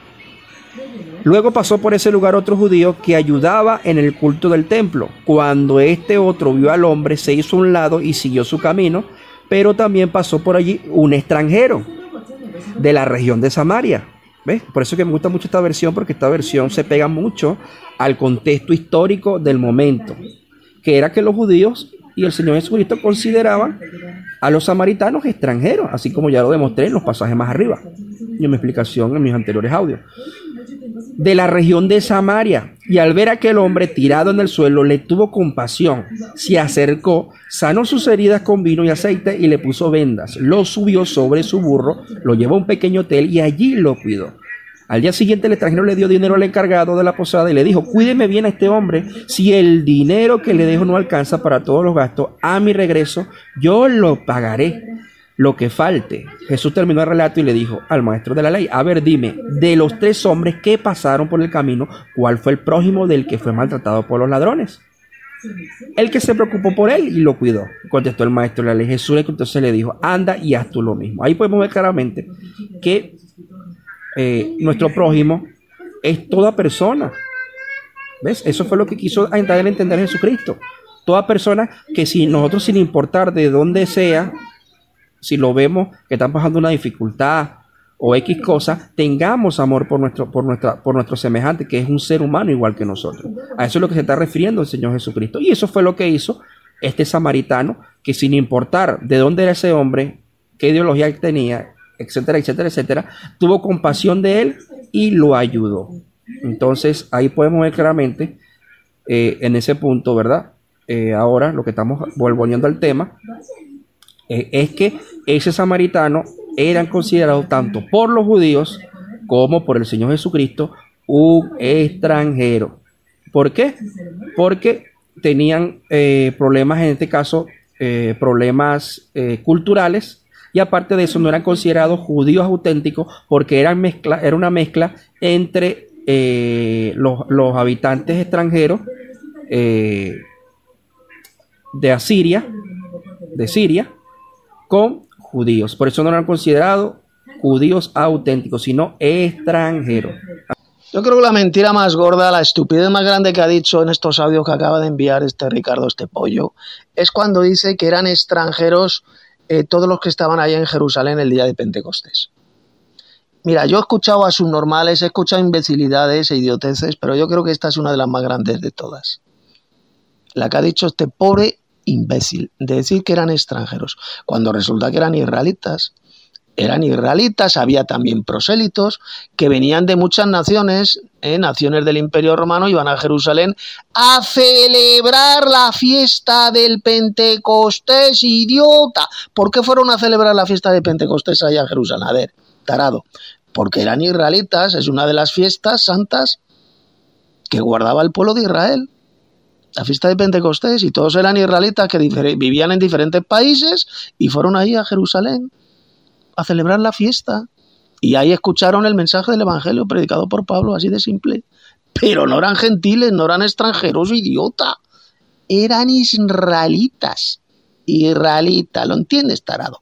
Luego pasó por ese lugar otro judío que ayudaba en el culto del templo. Cuando este otro vio al hombre, se hizo a un lado y siguió su camino, pero también pasó por allí un extranjero de la región de Samaria. ¿Ves? Por eso que me gusta mucho esta versión, porque esta versión se pega mucho al contexto histórico del momento, que era que los judíos y el Señor Jesucristo consideraban a los samaritanos extranjeros, así como ya lo demostré en los pasajes más arriba, y en mi explicación en mis anteriores audios. De la región de Samaria, y al ver a aquel hombre tirado en el suelo, le tuvo compasión, se acercó, sanó sus heridas con vino y aceite y le puso vendas, lo subió sobre su burro, lo llevó a un pequeño hotel y allí lo cuidó. Al día siguiente el extranjero le dio dinero al encargado de la posada y le dijo, cuídeme bien a este hombre, si el dinero que le dejo no alcanza para todos los gastos, a mi regreso yo lo pagaré lo que falte. Jesús terminó el relato y le dijo al maestro de la ley, a ver, dime, de los tres hombres que pasaron por el camino, ¿cuál fue el prójimo del que fue maltratado por los ladrones? El que se preocupó por él y lo cuidó, contestó el maestro de la ley. Jesús entonces le dijo, anda y haz tú lo mismo. Ahí podemos ver claramente que eh, nuestro prójimo es toda persona. ¿Ves? Eso fue lo que quiso dar a entender Jesucristo. Toda persona que si nosotros, sin importar de dónde sea, si lo vemos que están pasando una dificultad o X cosa, tengamos amor por nuestro, por nuestra, por nuestro semejante, que es un ser humano igual que nosotros. A eso es lo que se está refiriendo el Señor Jesucristo. Y eso fue lo que hizo este samaritano, que sin importar de dónde era ese hombre, qué ideología tenía, etcétera, etcétera, etcétera, tuvo compasión de él y lo ayudó. Entonces ahí podemos ver claramente eh, en ese punto, ¿verdad? Eh, ahora lo que estamos volviendo al tema eh, es que ese samaritano eran considerados tanto por los judíos como por el Señor Jesucristo un extranjero. ¿Por qué? Porque tenían eh, problemas, en este caso, eh, problemas eh, culturales, y aparte de eso no eran considerados judíos auténticos porque eran mezcla, era una mezcla entre eh, los, los habitantes extranjeros eh, de Asiria, de Siria, con judíos. Por eso no eran considerados judíos auténticos, sino extranjeros. Yo creo que la mentira más gorda, la estupidez más grande que ha dicho en estos audios que acaba de enviar este Ricardo, este pollo, es cuando dice que eran extranjeros eh, todos los que estaban allá en Jerusalén el día de Pentecostés. Mira, yo he escuchado a subnormales, he escuchado imbecilidades e idioteces, pero yo creo que esta es una de las más grandes de todas. La que ha dicho este pobre imbécil, de decir que eran extranjeros, cuando resulta que eran israelitas. Eran israelitas, había también prosélitos que venían de muchas naciones, eh, naciones del Imperio Romano, iban a Jerusalén a celebrar la fiesta del Pentecostés, idiota. ¿Por qué fueron a celebrar la fiesta de Pentecostés allá en Jerusalén? A ver, tarado, porque eran israelitas, es una de las fiestas santas que guardaba el pueblo de Israel. La fiesta de Pentecostés, y todos eran israelitas que vivían en diferentes países y fueron ahí a Jerusalén a celebrar la fiesta, y ahí escucharon el mensaje del Evangelio predicado por Pablo, así de simple. Pero no eran gentiles, no eran extranjeros, idiota, eran israelitas, israelitas, ¿lo entiendes, tarado?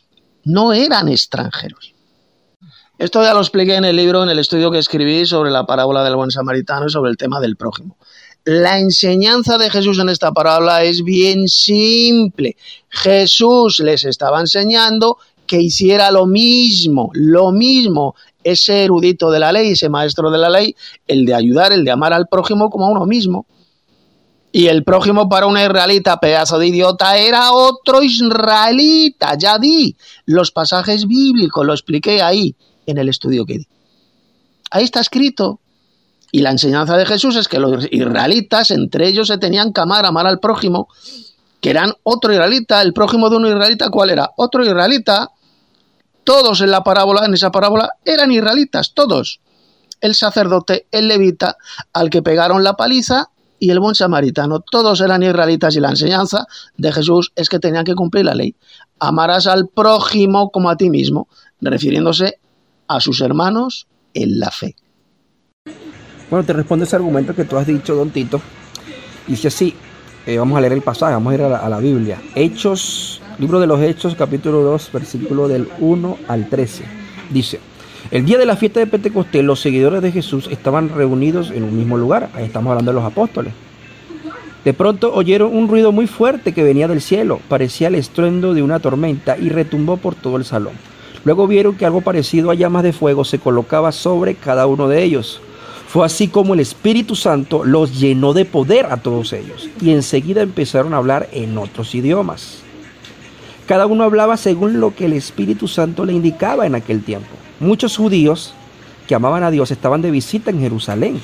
No eran extranjeros. Esto ya lo expliqué en el libro, en el estudio que escribí sobre la parábola del buen samaritano y sobre el tema del prójimo. La enseñanza de Jesús en esta parábola es bien simple. Jesús les estaba enseñando que hiciera lo mismo, lo mismo, ese erudito de la ley, ese maestro de la ley, el de ayudar, el de amar al prójimo como a uno mismo. Y el prójimo para un israelita, pedazo de idiota, era otro israelita. Ya di los pasajes bíblicos, lo expliqué ahí, en el estudio que di. Ahí está escrito. Y la enseñanza de Jesús es que los israelitas, entre ellos se tenían que amar, amar al prójimo, que eran otro israelita. El prójimo de un israelita, ¿cuál era? Otro israelita. Todos en la parábola, en esa parábola, eran israelitas, todos. El sacerdote, el levita, al que pegaron la paliza, y el buen samaritano, todos eran israelitas, y la enseñanza de Jesús es que tenían que cumplir la ley. Amarás al prójimo como a ti mismo, refiriéndose a sus hermanos en la fe. Bueno, te responde ese argumento que tú has dicho, don Tito. Dice así, eh, vamos a leer el pasaje, vamos a ir a la, a la Biblia. Hechos, libro de los Hechos, capítulo dos, versículo del uno al trece. Dice, el día de la fiesta de Pentecostés, los seguidores de Jesús estaban reunidos en un mismo lugar. Ahí estamos hablando de los apóstoles. De pronto oyeron un ruido muy fuerte que venía del cielo. Parecía el estruendo de una tormenta y retumbó por todo el salón. Luego vieron que algo parecido a llamas de fuego se colocaba sobre cada uno de ellos. Fue así como el Espíritu Santo los llenó de poder a todos ellos, y enseguida empezaron a hablar en otros idiomas. Cada uno hablaba según lo que el Espíritu Santo le indicaba en aquel tiempo. Muchos judíos que amaban a Dios estaban de visita en Jerusalén.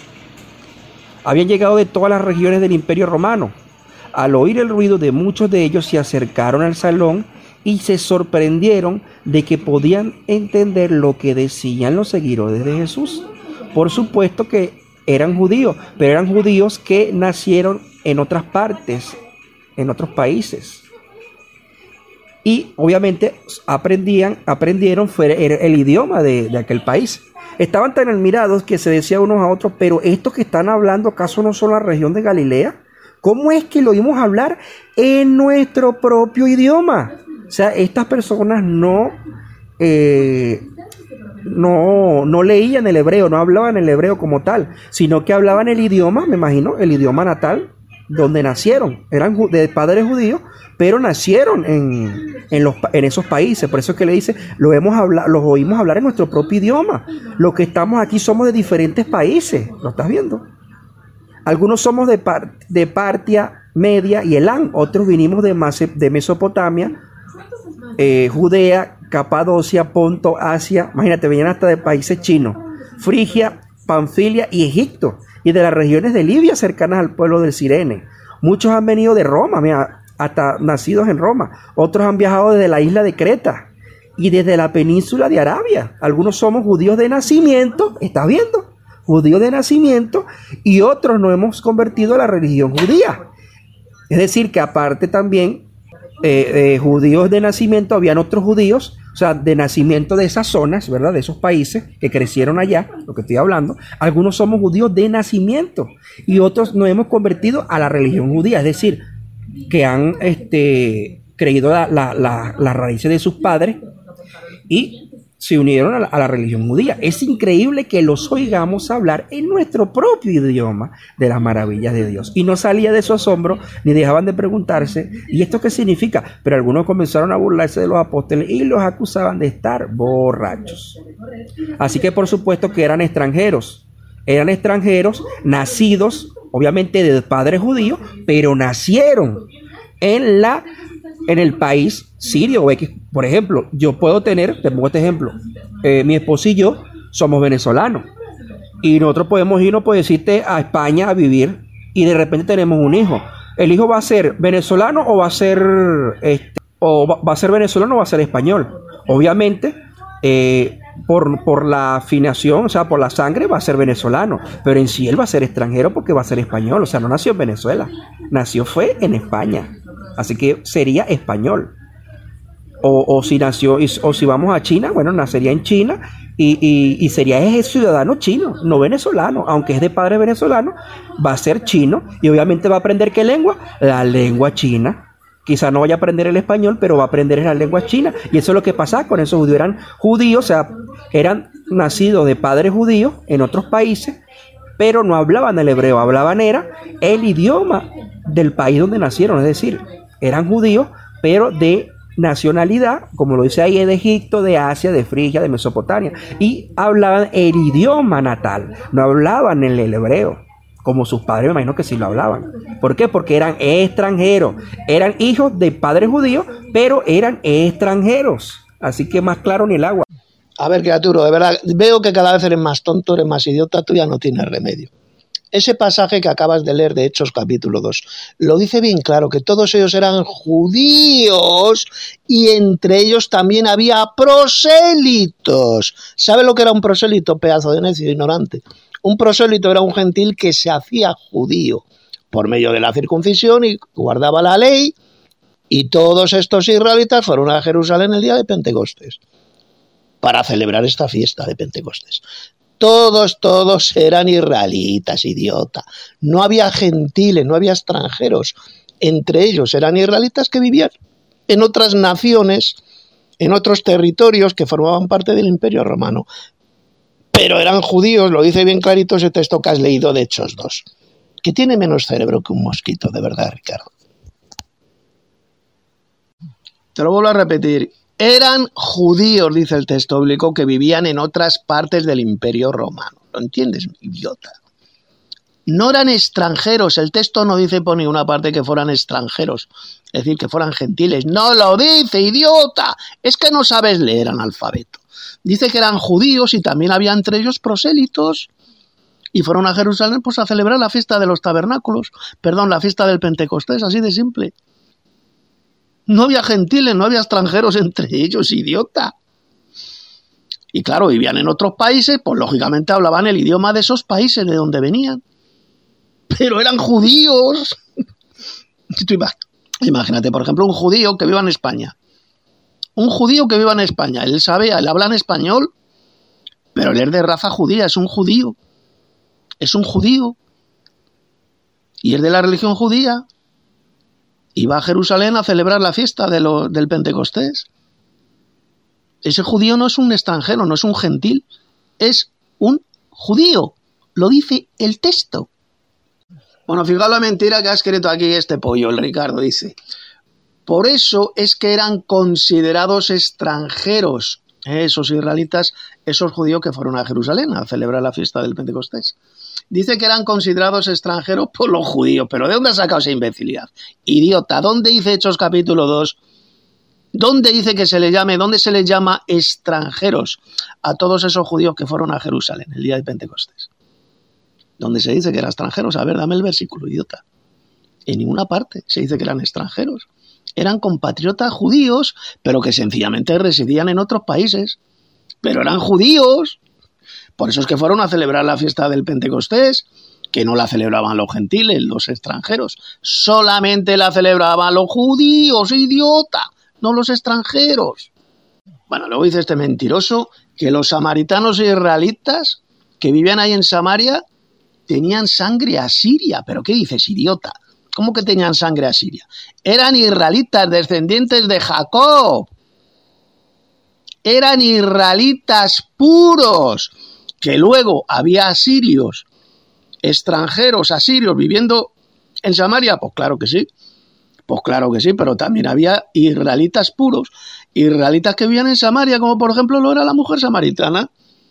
Habían llegado de todas las regiones del Imperio Romano. Al oír el ruido de muchos de ellos se acercaron al salón y se sorprendieron de que podían entender lo que decían los seguidores de Jesús. Por supuesto que eran judíos, pero eran judíos que nacieron en otras partes, en otros países. Y obviamente aprendían, aprendieron el idioma de, de aquel país. Estaban tan admirados que se decían unos a otros, pero estos que están hablando, ¿acaso no son la región de Galilea? ¿Cómo es que lo oímos hablar en nuestro propio idioma? O sea, estas personas no... Eh, No, no leían el hebreo, no hablaban el hebreo como tal, sino que hablaban el idioma, me imagino, el idioma natal donde nacieron. Eran de padres judíos, pero nacieron en, en, los, en esos países. Por eso es que le dice, lo hemos habla, los oímos hablar en nuestro propio idioma. Los que estamos aquí somos de diferentes países, ¿lo estás viendo? Algunos somos de, Par, de Partia, Media y Elán, otros vinimos de, Mace, de Mesopotamia, eh, Judea, Capadocia, Ponto, Asia, imagínate, venían hasta de países chinos, Frigia Panfilia y Egipto, y de las regiones de Libia cercanas al pueblo del Cirene. Muchos han venido de Roma, mira, hasta nacidos en Roma. Otros han viajado desde la isla de Creta y desde la península de Arabia. Algunos somos judíos de nacimiento, ¿estás viendo? Judíos de nacimiento, y otros nos hemos convertido a la religión judía. Es decir, que aparte también eh, eh, judíos de nacimiento, habían otros judíos, o sea, de nacimiento de esas zonas, ¿verdad? De esos países que crecieron allá, lo que estoy hablando. Algunos somos judíos de nacimiento y otros nos hemos convertido a la religión judía, es decir, que han este, creído la, la, la, las raíces de sus padres y se unieron a la, a la religión judía. Es increíble que los oigamos hablar en nuestro propio idioma de las maravillas de Dios. Y no salía de su asombro, ni dejaban de preguntarse, ¿y esto qué significa? Pero algunos comenzaron a burlarse de los apóstoles y los acusaban de estar borrachos. Así que por supuesto que eran extranjeros. Eran extranjeros nacidos, obviamente de padres judíos, pero nacieron en la... en el país sirio. Por ejemplo, yo puedo tener, te pongo este ejemplo, eh, mi esposo y yo somos venezolanos y nosotros podemos irnos, por decirte, a España a vivir y de repente tenemos un hijo. ¿El hijo va a ser venezolano o va a ser este, o va, va a ser venezolano o va a ser español? Obviamente, eh, por, por la afinación, o sea, por la sangre va a ser venezolano, pero en sí él va a ser extranjero porque va a ser español. O sea, no nació en Venezuela, nació fue en España. Así que sería español. O, o si nació, o si vamos a China, bueno, nacería en China y, y, y sería ese ciudadano chino, no venezolano. Aunque es de padre venezolano, va a ser chino y obviamente va a aprender ¿qué lengua? La lengua china. Quizá no vaya a aprender el español, pero va a aprender la lengua china. Y eso es lo que pasaba con esos judíos. Eran judíos, o sea, eran nacidos de padres judíos en otros países, pero no hablaban el hebreo, hablaban era el idioma del país donde nacieron, es decir, eran judíos, pero de nacionalidad, como lo dice ahí, de Egipto, de Asia, de Frigia, de Mesopotamia, y hablaban el idioma natal, no hablaban el, el hebreo, como sus padres, me imagino que sí lo hablaban. ¿Por qué? Porque eran extranjeros, eran hijos de padres judíos, pero eran extranjeros, así que más claro ni el agua. A ver, criatura, de verdad, veo que cada vez eres más tonto, eres más idiota, tú ya no tienes remedio. Ese pasaje que acabas de leer de Hechos capítulo dos lo dice bien claro, que todos ellos eran judíos y entre ellos también había prosélitos. ¿Sabe lo que era un prosélito, pedazo de necio ignorante? Un prosélito era un gentil que se hacía judío por medio de la circuncisión y guardaba la ley, y todos estos israelitas fueron a Jerusalén el día de Pentecostés para celebrar esta fiesta de Pentecostés. Todos, todos eran israelitas, idiota. No había gentiles, no había extranjeros. Entre ellos eran israelitas que vivían en otras naciones, en otros territorios que formaban parte del Imperio Romano. Pero eran judíos, lo dice bien clarito ese texto que has leído de Hechos dos, que tiene menos cerebro que un mosquito, de verdad, Ricardo. Te lo vuelvo a repetir. Eran judíos, dice el texto bíblico, que vivían en otras partes del Imperio Romano. ¿Lo entiendes, idiota? No eran extranjeros. El texto no dice por ninguna parte que fueran extranjeros, es decir, que fueran gentiles. No lo dice, idiota. Es que no sabes leer analfabeto. Dice que eran judíos y también había entre ellos prosélitos. Y fueron a Jerusalén pues a celebrar la fiesta de los tabernáculos. Perdón, la fiesta del Pentecostés, así de simple. No había gentiles, no había extranjeros entre ellos, idiota. Y claro, vivían en otros países, pues lógicamente hablaban el idioma de esos países de donde venían. Pero eran judíos. Imagínate, por ejemplo, un judío que viva en España. Un judío que viva en España. Él sabe, él habla en español, pero él es de raza judía, es un judío. Es un judío. Y es de la religión judía. Y va a Jerusalén a celebrar la fiesta de lo, del Pentecostés. Ese judío no es un extranjero, no es un gentil, es un judío. Lo dice el texto. Bueno, fijaos la mentira que ha escrito aquí este pollo, el Ricardo, dice. Por eso es que eran considerados extranjeros, ¿eh? esos israelitas, esos judíos que fueron a Jerusalén a celebrar la fiesta del Pentecostés. Dice que eran considerados extranjeros por los judíos. ¿Pero de dónde ha sacado esa imbecilidad? Idiota, ¿dónde dice Hechos capítulo dos? ¿Dónde dice que se les llame, dónde se les llama extranjeros a todos esos judíos que fueron a Jerusalén el día de Pentecostés? donde se dice que eran extranjeros? A ver, dame el versículo, idiota. En ninguna parte se dice que eran extranjeros. Eran compatriotas judíos, pero que sencillamente residían en otros países. Pero eran judíos. Por eso es que fueron a celebrar la fiesta del Pentecostés, que no la celebraban los gentiles, los extranjeros. Solamente la celebraban los judíos, idiota, no los extranjeros. Bueno, luego dice este mentiroso que los samaritanos e israelitas que vivían ahí en Samaria tenían sangre asiria. ¿Pero qué dices, idiota? ¿Cómo que tenían sangre asiria? Eran israelitas, descendientes de Jacob. Eran israelitas puros, que luego había asirios, extranjeros asirios viviendo en Samaria. Pues claro que sí, pues claro que sí, pero también había israelitas puros, israelitas que vivían en Samaria, como por ejemplo lo era la mujer samaritana,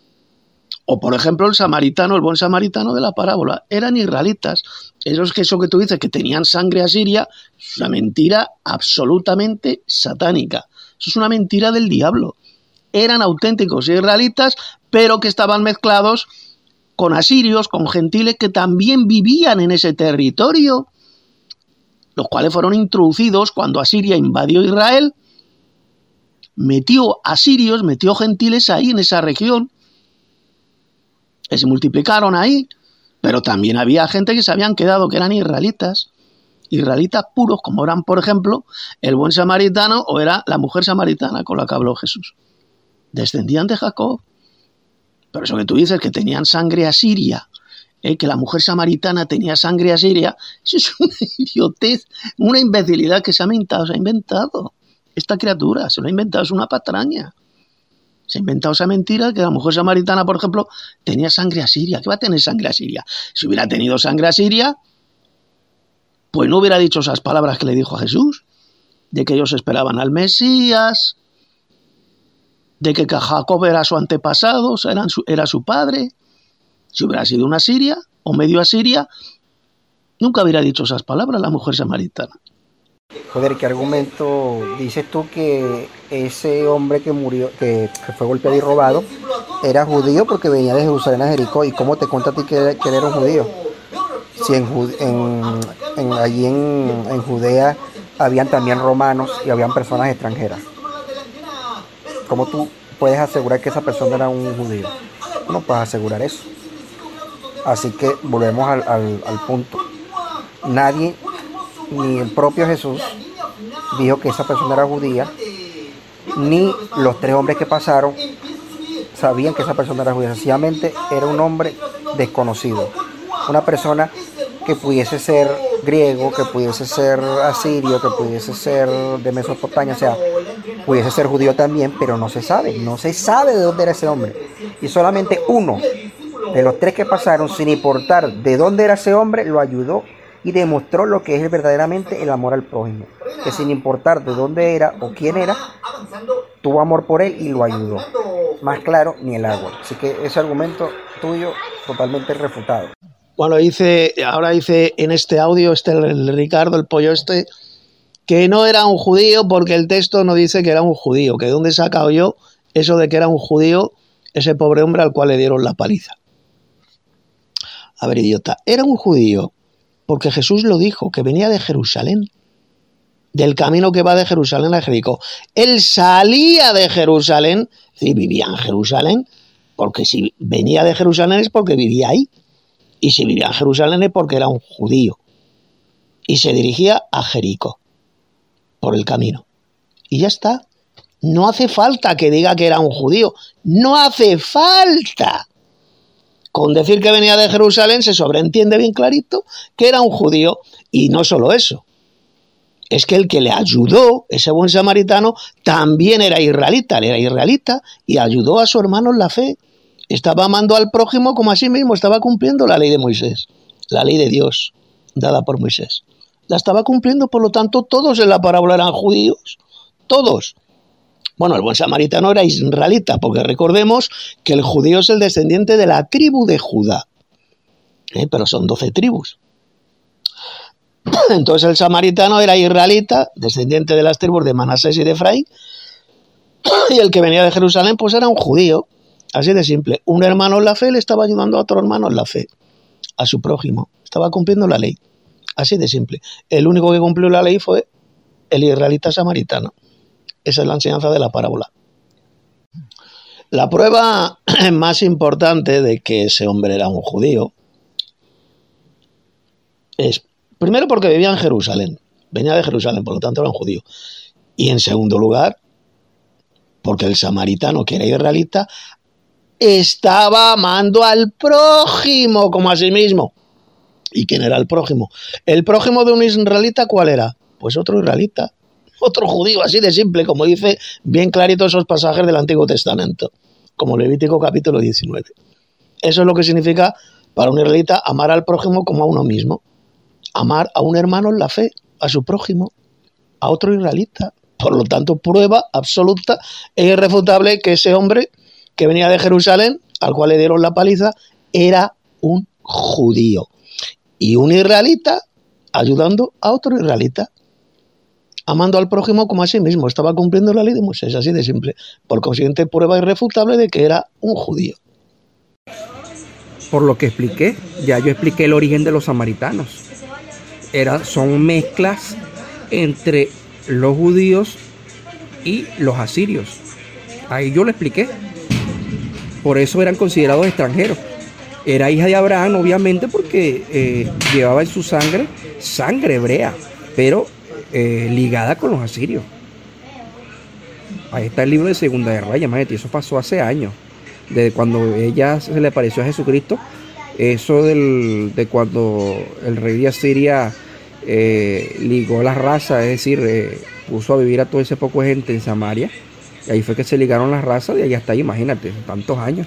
o por ejemplo el samaritano, el buen samaritano de la parábola. Eran israelitas. Eso es que eso que tú dices, que tenían sangre asiria, es una mentira absolutamente satánica. Eso es una mentira del diablo. Eran auténticos israelitas, pero que estaban mezclados con asirios, con gentiles que también vivían en ese territorio, los cuales fueron introducidos cuando Asiria invadió Israel, metió asirios, metió gentiles ahí en esa región, que se multiplicaron ahí, pero también había gente que se habían quedado, que eran israelitas, israelitas puros, como eran, por ejemplo, el buen samaritano o era la mujer samaritana con la que habló Jesús. Descendían de Jacob. Pero eso que tú dices, que tenían sangre asiria, ¿eh? Que la mujer samaritana tenía sangre asiria, eso es una idiotez, una imbecilidad que se ha inventado, se ha inventado. Esta criatura se lo ha inventado, es una patraña. Se ha inventado esa mentira que la mujer samaritana, por ejemplo, tenía sangre asiria. ¿Qué va a tener sangre asiria? Si hubiera tenido sangre asiria, pues no hubiera dicho esas palabras que le dijo a Jesús, de que ellos esperaban al Mesías, de que Jacob era su antepasado, o sea, era, su, era su padre. Si hubiera sido una asiria o medio asiria, nunca hubiera dicho esas palabras la mujer samaritana. Joder, ¿qué argumento dices tú que ese hombre que murió, que, que fue golpeado y robado, era judío porque venía de Jerusalén a Jericó? ¿Y cómo te cuenta a ti que, que él era un judío? Si en, en, en, allí en, en Judea habían también romanos y habían personas extranjeras. ¿Cómo tú puedes asegurar que esa persona era un judío? No puedes asegurar eso. Así que volvemos al, al, al punto. Nadie, ni el propio Jesús, dijo que esa persona era judía, ni los tres hombres que pasaron sabían que esa persona era judía. Sencillamente era un hombre desconocido. Una persona que pudiese ser griego, que pudiese ser asirio, que pudiese ser de Mesopotamia, o sea, pudiese ser judío también, pero no se sabe, no se sabe de dónde era ese hombre. Y solamente uno de los tres que pasaron, sin importar de dónde era ese hombre, lo ayudó y demostró lo que es verdaderamente el amor al prójimo. Que sin importar de dónde era o quién era, tuvo amor por él y lo ayudó. Más claro, ni el agua. Así que ese argumento tuyo totalmente refutado. Bueno, dice, ahora dice en este audio, este el Ricardo, el pollo este, que no era un judío porque el texto no dice que era un judío. Que de dónde he sacado yo eso de que era un judío ese pobre hombre al cual le dieron la paliza. A ver, idiota, era un judío porque Jesús lo dijo, que venía de Jerusalén, del camino que va de Jerusalén a Jericó. Él salía de Jerusalén, sí, vivía en Jerusalén, porque si venía de Jerusalén es porque vivía ahí. Y si vivía en Jerusalén es porque era un judío. Y se dirigía a Jericó, por el camino. Y ya está. No hace falta que diga que era un judío. No hace falta. Con decir que venía de Jerusalén se sobreentiende bien clarito que era un judío. Y no solo eso. Es que el que le ayudó, ese buen samaritano, también era israelita. Él era israelita y ayudó a su hermano en la fe. Estaba amando al prójimo como a sí mismo, estaba cumpliendo la ley de Moisés, la ley de Dios, dada por Moisés. La estaba cumpliendo, por lo tanto, todos en la parábola eran judíos, todos. Bueno, el buen samaritano era israelita, porque recordemos que el judío es el descendiente de la tribu de Judá, ¿eh? Pero son doce tribus. Entonces el samaritano era israelita, descendiente de las tribus de Manasés y de Efraín, y el que venía de Jerusalén pues era un judío. Así de simple. Un hermano en la fe le estaba ayudando a otro hermano en la fe. a su prójimo. Estaba cumpliendo la ley. Así de simple. El único que cumplió la ley fue el israelita samaritano. Esa es la enseñanza de la parábola. La prueba más importante de que ese hombre era un judío es, primero, porque vivía en Jerusalén. Venía de Jerusalén, por lo tanto era un judío. Y en segundo lugar, porque el samaritano, que era israelita, estaba amando al prójimo como a sí mismo. ¿Y quién era el prójimo? El prójimo de un israelita, ¿cuál era? Pues otro israelita, otro judío, así de simple, como dice bien clarito esos pasajes del Antiguo Testamento, como Levítico capítulo diecinueve. Eso es lo que significa para un israelita amar al prójimo como a uno mismo. Amar a un hermano en la fe, a su prójimo, a otro israelita. Por lo tanto, prueba absoluta e irrefutable que ese hombre que venía de Jerusalén, al cual le dieron la paliza, era un judío. Y un israelita ayudando a otro israelita, amando al prójimo como a sí mismo. Estaba cumpliendo la ley de Moisés, así de simple. Por consiguiente, prueba irrefutable de que era un judío. Por lo que expliqué, ya yo expliqué el origen de los samaritanos. Era, son mezclas entre los judíos y los asirios. Ahí yo lo expliqué. Por eso eran considerados extranjeros. Era hija de Abraham, obviamente, porque eh, llevaba en su sangre, sangre hebrea, pero eh, ligada con los asirios. Ahí está el libro de Segunda de Reyes, imagínate, eso pasó hace años. Desde cuando ella se le apareció a Jesucristo, eso del, de cuando el rey de Asiria eh, ligó las razas, es decir, eh, puso a vivir a todo ese poco de gente en Samaria. Y ahí fue que se ligaron las razas, y ahí hasta ahí, imagínate, tantos años.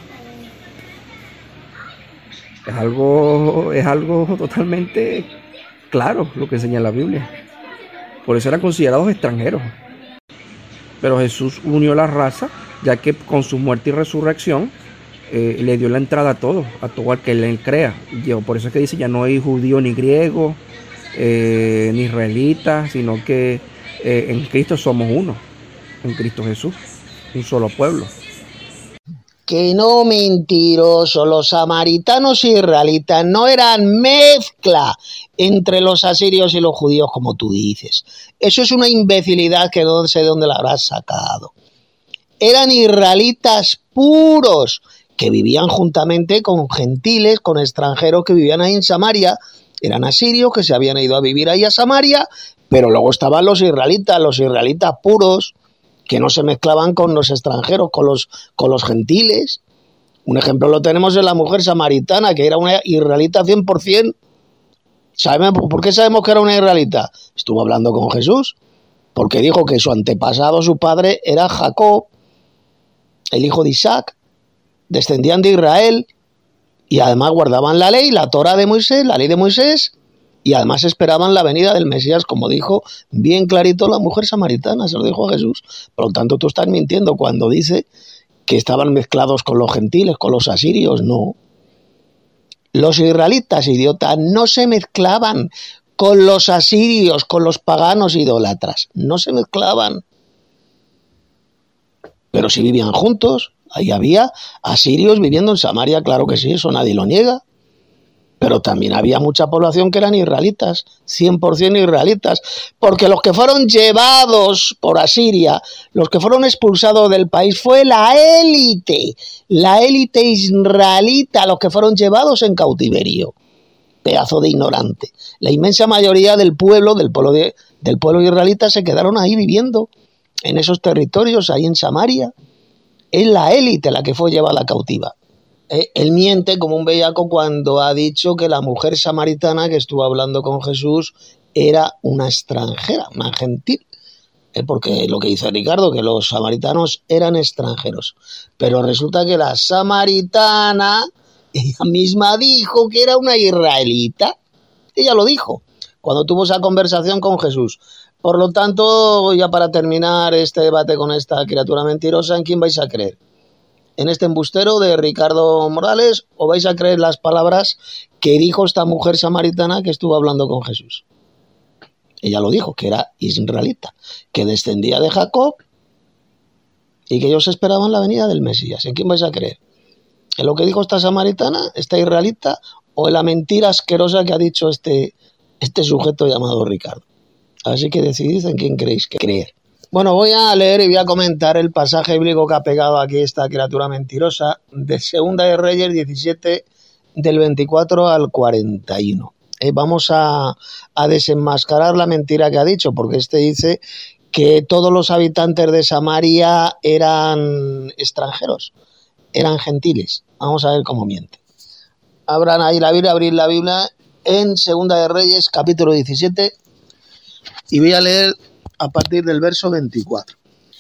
Es algo, es algo totalmente claro lo que enseña la Biblia. Por eso eran considerados extranjeros. Pero Jesús unió la raza, ya que con su muerte y resurrección eh, le dio la entrada a todo, a todo al que él crea. Yo, por eso es que dice, ya no hay judío ni griego, eh, ni israelita, sino que eh, en Cristo somos uno. En Cristo Jesús, un solo pueblo. Que no, mentiroso, los samaritanos y israelitas no eran mezcla entre los asirios y los judíos como tú dices. Eso es una imbecilidad que no sé de dónde la habrás sacado. Eran israelitas puros que vivían juntamente con gentiles, con extranjeros que vivían ahí en Samaria. Eran asirios que se habían ido a vivir ahí a Samaria, pero luego estaban los israelitas, los israelitas puros, que no se mezclaban con los extranjeros, con los, con los gentiles. Un ejemplo lo tenemos en la mujer samaritana, que era una israelita cien por ciento. ¿Sabemos, ¿Por qué sabemos que era una israelita? Estuvo hablando con Jesús, porque dijo que su antepasado, su padre, era Jacob, el hijo de Isaac, descendían de Israel, y además guardaban la ley, la Torá de Moisés, la ley de Moisés, y además esperaban la venida del Mesías, como dijo bien clarito la mujer samaritana, se lo dijo a Jesús. Por lo tanto, tú estás mintiendo cuando dice que estaban mezclados con los gentiles, con los asirios. No. Los israelitas, idiota, no se mezclaban con los asirios, con los paganos idólatras. No se mezclaban. Pero sí vivían juntos. Ahí había asirios viviendo en Samaria, claro que sí, eso nadie lo niega. Pero también había mucha población que eran israelitas, cien por ciento israelitas, porque los que fueron llevados por Asiria, los que fueron expulsados del país, fue la élite, la élite israelita, los que fueron llevados en cautiverio. Pedazo de ignorante. La inmensa mayoría del pueblo, del pueblo, de, del pueblo israelita, se quedaron ahí viviendo, en esos territorios, ahí en Samaria. Es la élite la que fue llevada cautiva. Él miente como un bellaco cuando ha dicho que la mujer samaritana que estuvo hablando con Jesús era una extranjera, una gentil. Porque lo que dice Ricardo, que los samaritanos eran extranjeros. Pero resulta que la samaritana, ella misma dijo que era una israelita. Ella lo dijo cuando tuvo esa conversación con Jesús. Por lo tanto, ya para terminar este debate con esta criatura mentirosa, ¿en quién vais a creer? ¿En este embustero de Ricardo Morales o vais a creer las palabras que dijo esta mujer samaritana que estuvo hablando con Jesús? Ella lo dijo, que era israelita, que descendía de Jacob y que ellos esperaban la venida del Mesías. ¿En quién vais a creer? ¿En lo que dijo esta samaritana, esta israelita, o en la mentira asquerosa que ha dicho este, este sujeto llamado Ricardo. Así que decidid en quién queréis creer. Bueno, voy a leer y voy a comentar el pasaje bíblico que ha pegado aquí esta criatura mentirosa de Segunda de Reyes diecisiete, del veinticuatro al cuarenta y uno. Eh, vamos a, a desenmascarar la mentira que ha dicho, porque este dice que todos los habitantes de Samaria eran extranjeros, eran gentiles. Vamos a ver cómo miente. Abran ahí la Biblia, abrir la Biblia en Segunda de Reyes, capítulo diecisiete, y voy a leer a partir del verso veinticuatro.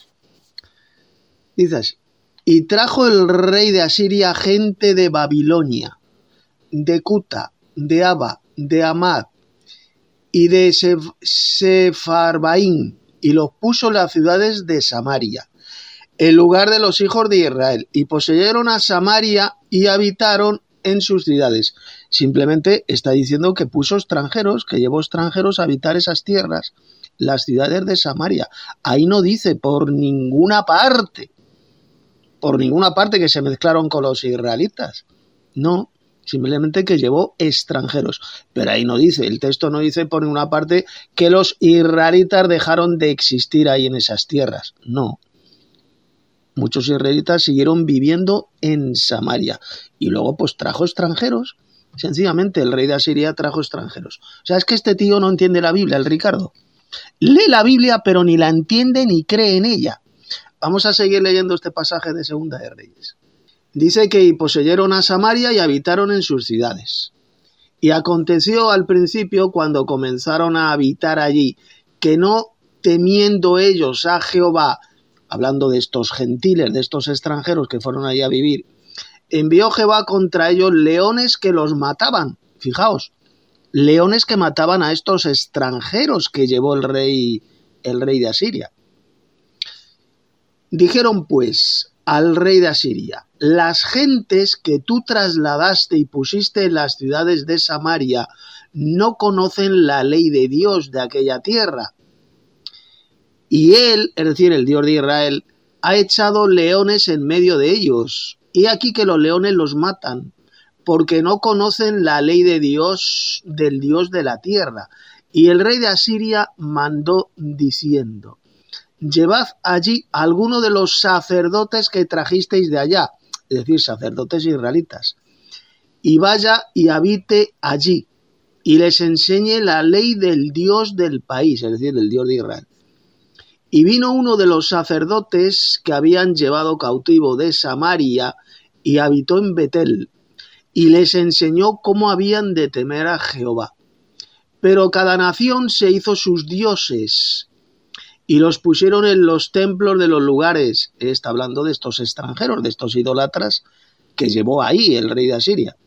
Dice así: y trajo el rey de Asiria gente de Babilonia, de Cuta, de Aba, de Amad y de Sefarbaín, y los puso en las ciudades de Samaria, en lugar de los hijos de Israel, y poseyeron a Samaria y habitaron en sus ciudades. Simplemente está diciendo que puso extranjeros, que llevó extranjeros a habitar esas tierras, las ciudades de Samaria. Ahí no dice por ninguna parte, por ninguna parte que se mezclaron con los israelitas. No, simplemente que llevó extranjeros. Pero ahí no dice, el texto no dice por ninguna parte que los israelitas dejaron de existir ahí en esas tierras. No. Muchos israelitas siguieron viviendo en Samaria. Y luego pues trajo extranjeros. Sencillamente el rey de Asiria trajo extranjeros. O sea, es que este tío no entiende la Biblia, el Ricardo. Lee la Biblia pero ni la entiende ni cree en ella. Vamos a seguir leyendo este pasaje de Segunda de Reyes. Dice que poseyeron a Samaria y habitaron en sus ciudades. Y aconteció al principio, cuando comenzaron a habitar allí, que no temiendo ellos a Jehová, hablando de estos gentiles, de estos extranjeros que fueron allí a vivir, envió Jehová contra ellos leones que los mataban. Fijaos, leones que mataban a estos extranjeros que llevó el rey, el rey de Asiria. Dijeron pues al rey de Asiria: las gentes que tú trasladaste y pusiste en las ciudades de Samaria no conocen la ley de Dios de aquella tierra. Y él, es decir, el Dios de Israel, ha echado leones en medio de ellos. Y aquí que los leones los matan, porque no conocen la ley de Dios, del Dios de la tierra. Y el rey de Asiria mandó diciendo: llevad allí a alguno de los sacerdotes que trajisteis de allá, es decir, sacerdotes israelitas, y vaya y habite allí, y les enseñe la ley del Dios del país, es decir, del Dios de Israel. Y vino uno de los sacerdotes que habían llevado cautivo de Samaria, y habitó en Betel, y les enseñó cómo habían de temer a Jehová. Pero cada nación se hizo sus dioses, y los pusieron en los templos de los lugares. Está hablando de estos extranjeros, de estos idólatras que llevó ahí el rey de Asiria.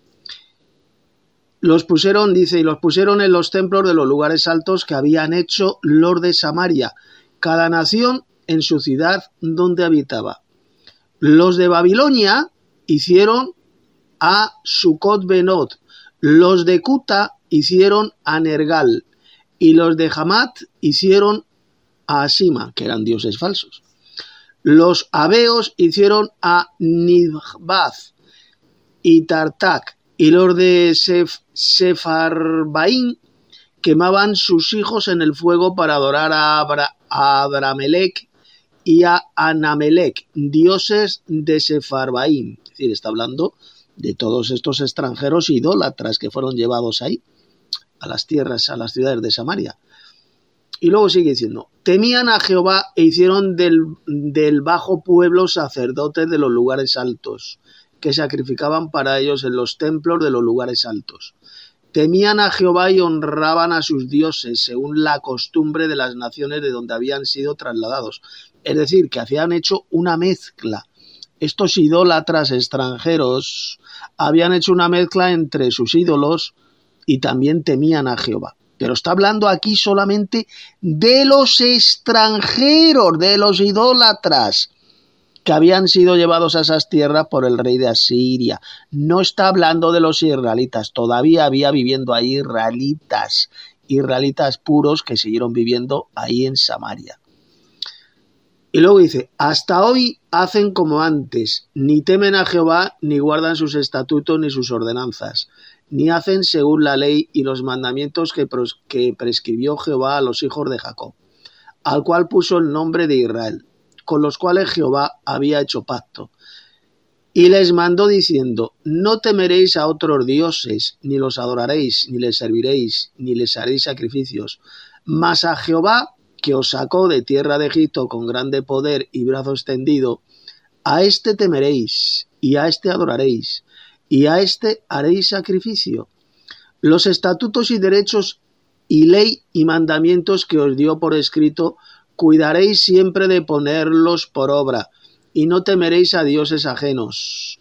Los pusieron, dice, y los pusieron en los templos de los lugares altos que habían hecho los de Samaria, cada nación en su ciudad donde habitaba. Los de Babilonia hicieron a Sucot Benot, los de Cuta hicieron a Nergal, y los de Hamat hicieron a Asima, que eran dioses falsos. Los abeos hicieron a Nidbaz y Tartak, y los de Sef, Sefarbaín quemaban sus hijos en el fuego para adorar a, Abra, a Adramelech y a Anamelech, dioses de Sefarbaín. Es decir, está hablando de todos estos extranjeros idólatras que fueron llevados ahí, a las tierras, a las ciudades de Samaria. Y luego sigue diciendo: temían a Jehová e hicieron del, del bajo pueblo sacerdotes de los lugares altos, que sacrificaban para ellos en los templos de los lugares altos. Temían a Jehová y honraban a sus dioses, según la costumbre de las naciones de donde habían sido trasladados. Es decir, que habían hecho una mezcla. Estos idólatras extranjeros habían hecho una mezcla entre sus ídolos y también temían a Jehová. Pero está hablando aquí solamente de los extranjeros, de los idólatras que habían sido llevados a esas tierras por el rey de Asiria. No está hablando de los israelitas. Todavía había viviendo ahí israelitas, israelitas puros que siguieron viviendo ahí en Samaria. Y luego dice: hasta hoy hacen como antes, ni temen a Jehová, ni guardan sus estatutos ni sus ordenanzas, ni hacen según la ley y los mandamientos que, pros, que prescribió Jehová a los hijos de Jacob, al cual puso el nombre de Israel, con los cuales Jehová había hecho pacto. Y les mandó diciendo, no temeréis a otros dioses, ni los adoraréis, ni les serviréis, ni les haréis sacrificios, mas a Jehová, que os sacó de tierra de Egipto con grande poder y brazo extendido, a éste temeréis, y a éste adoraréis, y a éste haréis sacrificio. Los estatutos y derechos y ley y mandamientos que os dio por escrito, cuidaréis siempre de ponerlos por obra, y no temeréis a dioses ajenos.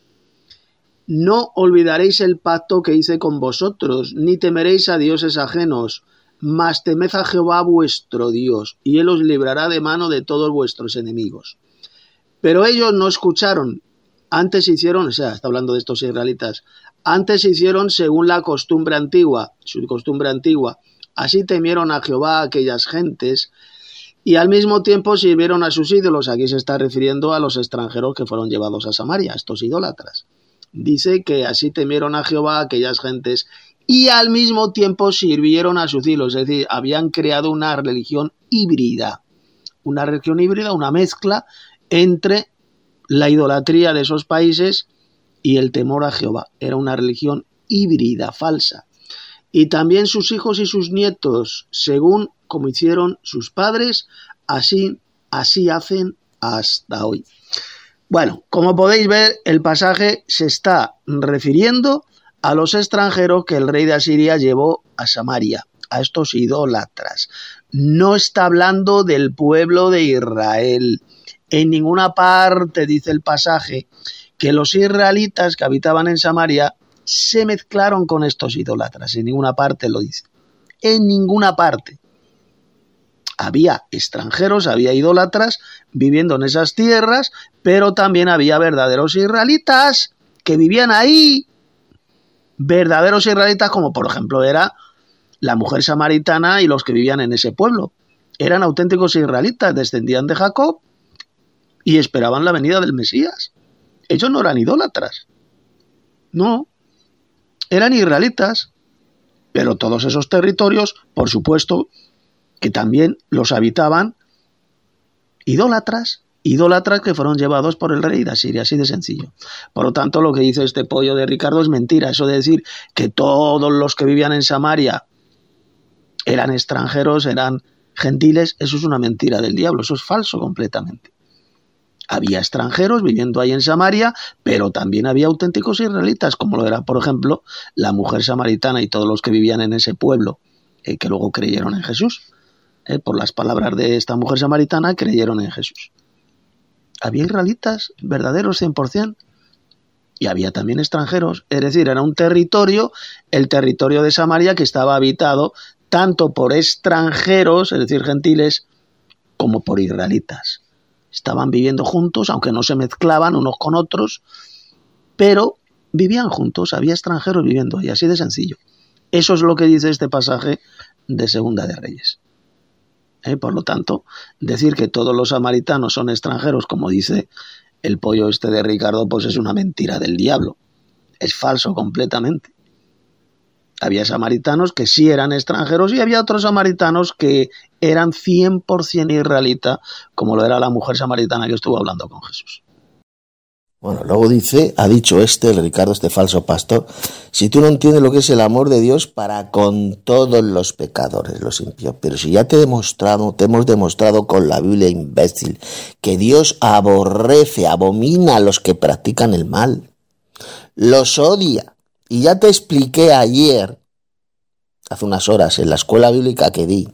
No olvidaréis el pacto que hice con vosotros, ni temeréis a dioses ajenos, mas temed a Jehová vuestro Dios, y él os librará de mano de todos vuestros enemigos. Pero ellos no escucharon, antes hicieron, o sea, está hablando de estos israelitas, antes hicieron según la costumbre antigua, su costumbre antigua, así temieron a Jehová aquellas gentes, y al mismo tiempo sirvieron a sus ídolos. Aquí se está refiriendo a los extranjeros que fueron llevados a Samaria, estos idólatras. Dice que así temieron a Jehová aquellas gentes, y al mismo tiempo sirvieron a sus ídolos, es decir, habían creado una religión híbrida, una religión híbrida, una mezcla entre la idolatría de esos países y el temor a Jehová. Era una religión híbrida, falsa. Y también sus hijos y sus nietos, según como hicieron sus padres, así, así hacen hasta hoy. Bueno, como podéis ver, el pasaje se está refiriendo a los extranjeros que el rey de Asiria llevó a Samaria, a estos idólatras. No está hablando del pueblo de Israel. En ninguna parte dice el pasaje que los israelitas que habitaban en Samaria se mezclaron con estos idólatras. En ninguna parte lo dice. En ninguna parte. Había extranjeros, había idólatras viviendo en esas tierras, pero también había verdaderos israelitas que vivían ahí. Verdaderos israelitas, como por ejemplo era la mujer samaritana y los que vivían en ese pueblo. Eran auténticos israelitas, descendían de Jacob y esperaban la venida del Mesías. Ellos no eran idólatras. No, eran israelitas. Pero todos esos territorios, por supuesto, que también los habitaban idólatras, idólatras que fueron llevados por el rey de Asiria, así de sencillo. Por lo tanto, lo que dice este pollo de Ricardo es mentira. Eso de decir que todos los que vivían en Samaria eran extranjeros, eran gentiles, eso es una mentira del diablo, eso es falso completamente. Había extranjeros viviendo ahí en Samaria, pero también había auténticos israelitas, como lo era, por ejemplo, la mujer samaritana y todos los que vivían en ese pueblo, eh, que luego creyeron en Jesús. Eh, por las palabras de esta mujer samaritana, creyeron en Jesús. Había israelitas verdaderos cien por ciento y había también extranjeros, es decir, era un territorio, el territorio de Samaria, que estaba habitado tanto por extranjeros, es decir, gentiles, como por israelitas. Estaban viviendo juntos, aunque no se mezclaban unos con otros, pero vivían juntos, había extranjeros viviendo ahí, así de sencillo. Eso es lo que dice este pasaje de Segunda de Reyes. ¿Eh? Por lo tanto, decir que todos los samaritanos son extranjeros, como dice el pollo este de Ricardo, pues es una mentira del diablo. Es falso completamente. Había samaritanos que sí eran extranjeros y había otros samaritanos que eran cien por ciento israelita, como lo era la mujer samaritana que estuvo hablando con Jesús. Bueno, luego dice, ha dicho este, el Ricardo, este falso pastor, si tú no entiendes lo que es el amor de Dios para con todos los pecadores, los impíos, pero si ya te he demostrado, te hemos demostrado con la Biblia, imbécil, que Dios aborrece, abomina a los que practican el mal, los odia, y ya te expliqué ayer, hace unas horas, en la escuela bíblica que di,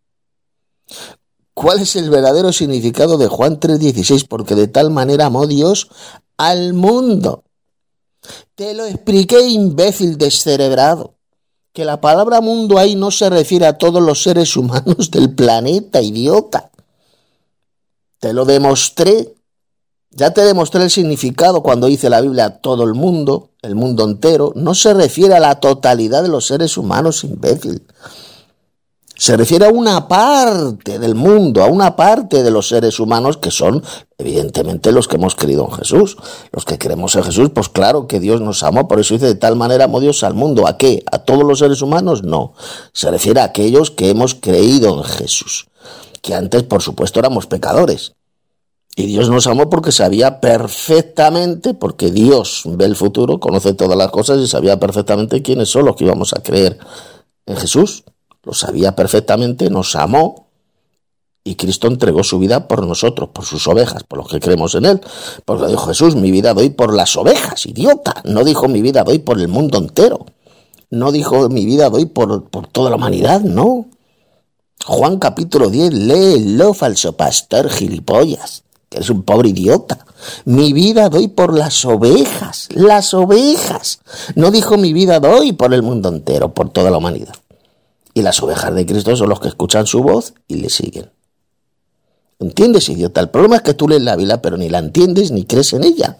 cuál es el verdadero significado de Juan tres dieciséis, porque de tal manera amó Dios al mundo. Te lo expliqué, imbécil descerebrado, que la palabra mundo ahí no se refiere a todos los seres humanos del planeta, idiota. Te lo demostré. Ya te demostré el significado cuando dice la Biblia todo el mundo, el mundo entero. No se refiere a la totalidad de los seres humanos, imbécil. Se refiere a una parte del mundo, a una parte de los seres humanos que son, evidentemente, los que hemos creído en Jesús. Los que creemos en Jesús, pues claro que Dios nos amó, por eso dice, de tal manera amó Dios al mundo. ¿A qué? ¿A todos los seres humanos? No. Se refiere a aquellos que hemos creído en Jesús. Que antes, por supuesto, éramos pecadores. Y Dios nos amó porque sabía perfectamente, porque Dios ve el futuro, conoce todas las cosas y sabía perfectamente quiénes son los que íbamos a creer en Jesús. Lo sabía perfectamente, nos amó y Cristo entregó su vida por nosotros, por sus ovejas, por los que creemos en Él. Porque dijo Jesús, mi vida doy por las ovejas, idiota. No dijo mi vida doy por el mundo entero. No dijo mi vida doy por, por toda la humanidad, no. Juan capítulo diez, léelo, falso pastor, gilipollas, que eres un pobre idiota. Mi vida doy por las ovejas, las ovejas. No dijo mi vida doy por el mundo entero, por toda la humanidad. Y las ovejas de Cristo son los que escuchan su voz y le siguen. ¿Entiendes, idiota? El problema es que tú lees la Biblia, pero ni la entiendes ni crees en ella.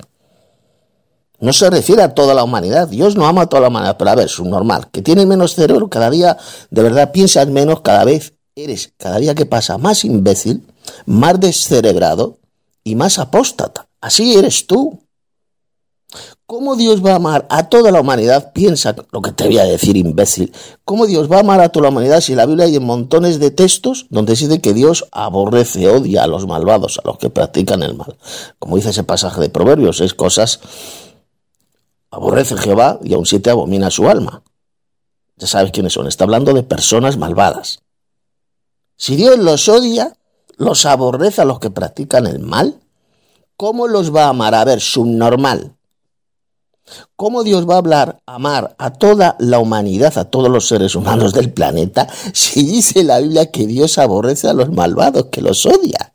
No se refiere a toda la humanidad. Dios no ama a toda la humanidad, pero a ver, es un normal. Que tienes menos cerebro, cada día de verdad piensas menos, cada vez eres, cada día que pasa, más imbécil, más descerebrado y más apóstata. Así eres tú. ¿Cómo Dios va a amar a toda la humanidad? Piensa lo que te voy a decir, imbécil. ¿Cómo Dios va a amar a toda la humanidad si en la Biblia hay montones de textos donde dice que Dios aborrece, odia a los malvados, a los que practican el mal? Como dice ese pasaje de Proverbios, seis cosas aborrece Jehová y aun siete abomina su alma. Ya sabes quiénes son. Está hablando de personas malvadas. Si Dios los odia, los aborrece a los que practican el mal, ¿cómo los va a amar? A ver, subnormal. ¿Cómo Dios va a hablar, amar a toda la humanidad, a todos los seres humanos del planeta, si dice la Biblia que Dios aborrece a los malvados, que los odia?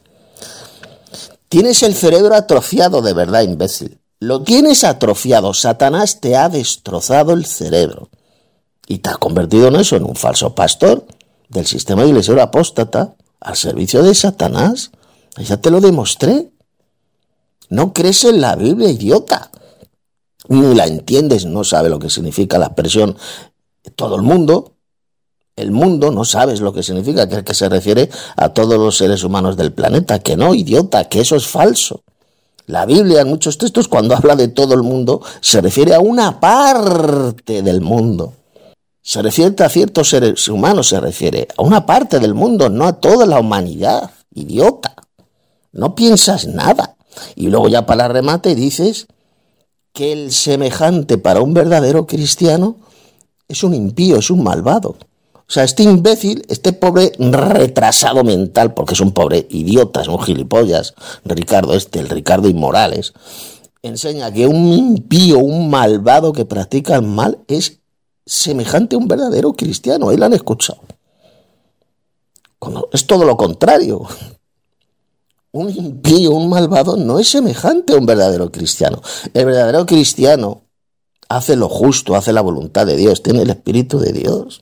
Tienes el cerebro atrofiado, de verdad, imbécil. Lo tienes atrofiado. Satanás te ha destrozado el cerebro. Y te has convertido en eso, en un falso pastor del sistema iglesioso apóstata al servicio de Satanás. Ya te lo demostré. No crees en la Biblia, idiota. Ni la entiendes, no sabe lo que significa la expresión todo el mundo. El mundo no sabes lo que significa, que es que se refiere a todos los seres humanos del planeta. Que no, idiota, que eso es falso. La Biblia en muchos textos cuando habla de todo el mundo se refiere a una parte del mundo. Se refiere a ciertos seres humanos, se refiere a una parte del mundo, no a toda la humanidad. Idiota. No piensas nada. Y luego ya para remate dices que el semejante para un verdadero cristiano es un impío, es un malvado. O sea, este imbécil, este pobre retrasado mental, porque es un pobre idiota, es un gilipollas, Ricardo este, el Ricardo Inmorales, enseña que un impío, un malvado que practica el mal es semejante a un verdadero cristiano. Ahí lo han escuchado. Cuando es todo lo contrario. Un impío, un malvado, no es semejante a un verdadero cristiano. El verdadero cristiano hace lo justo, hace la voluntad de Dios, tiene el Espíritu de Dios.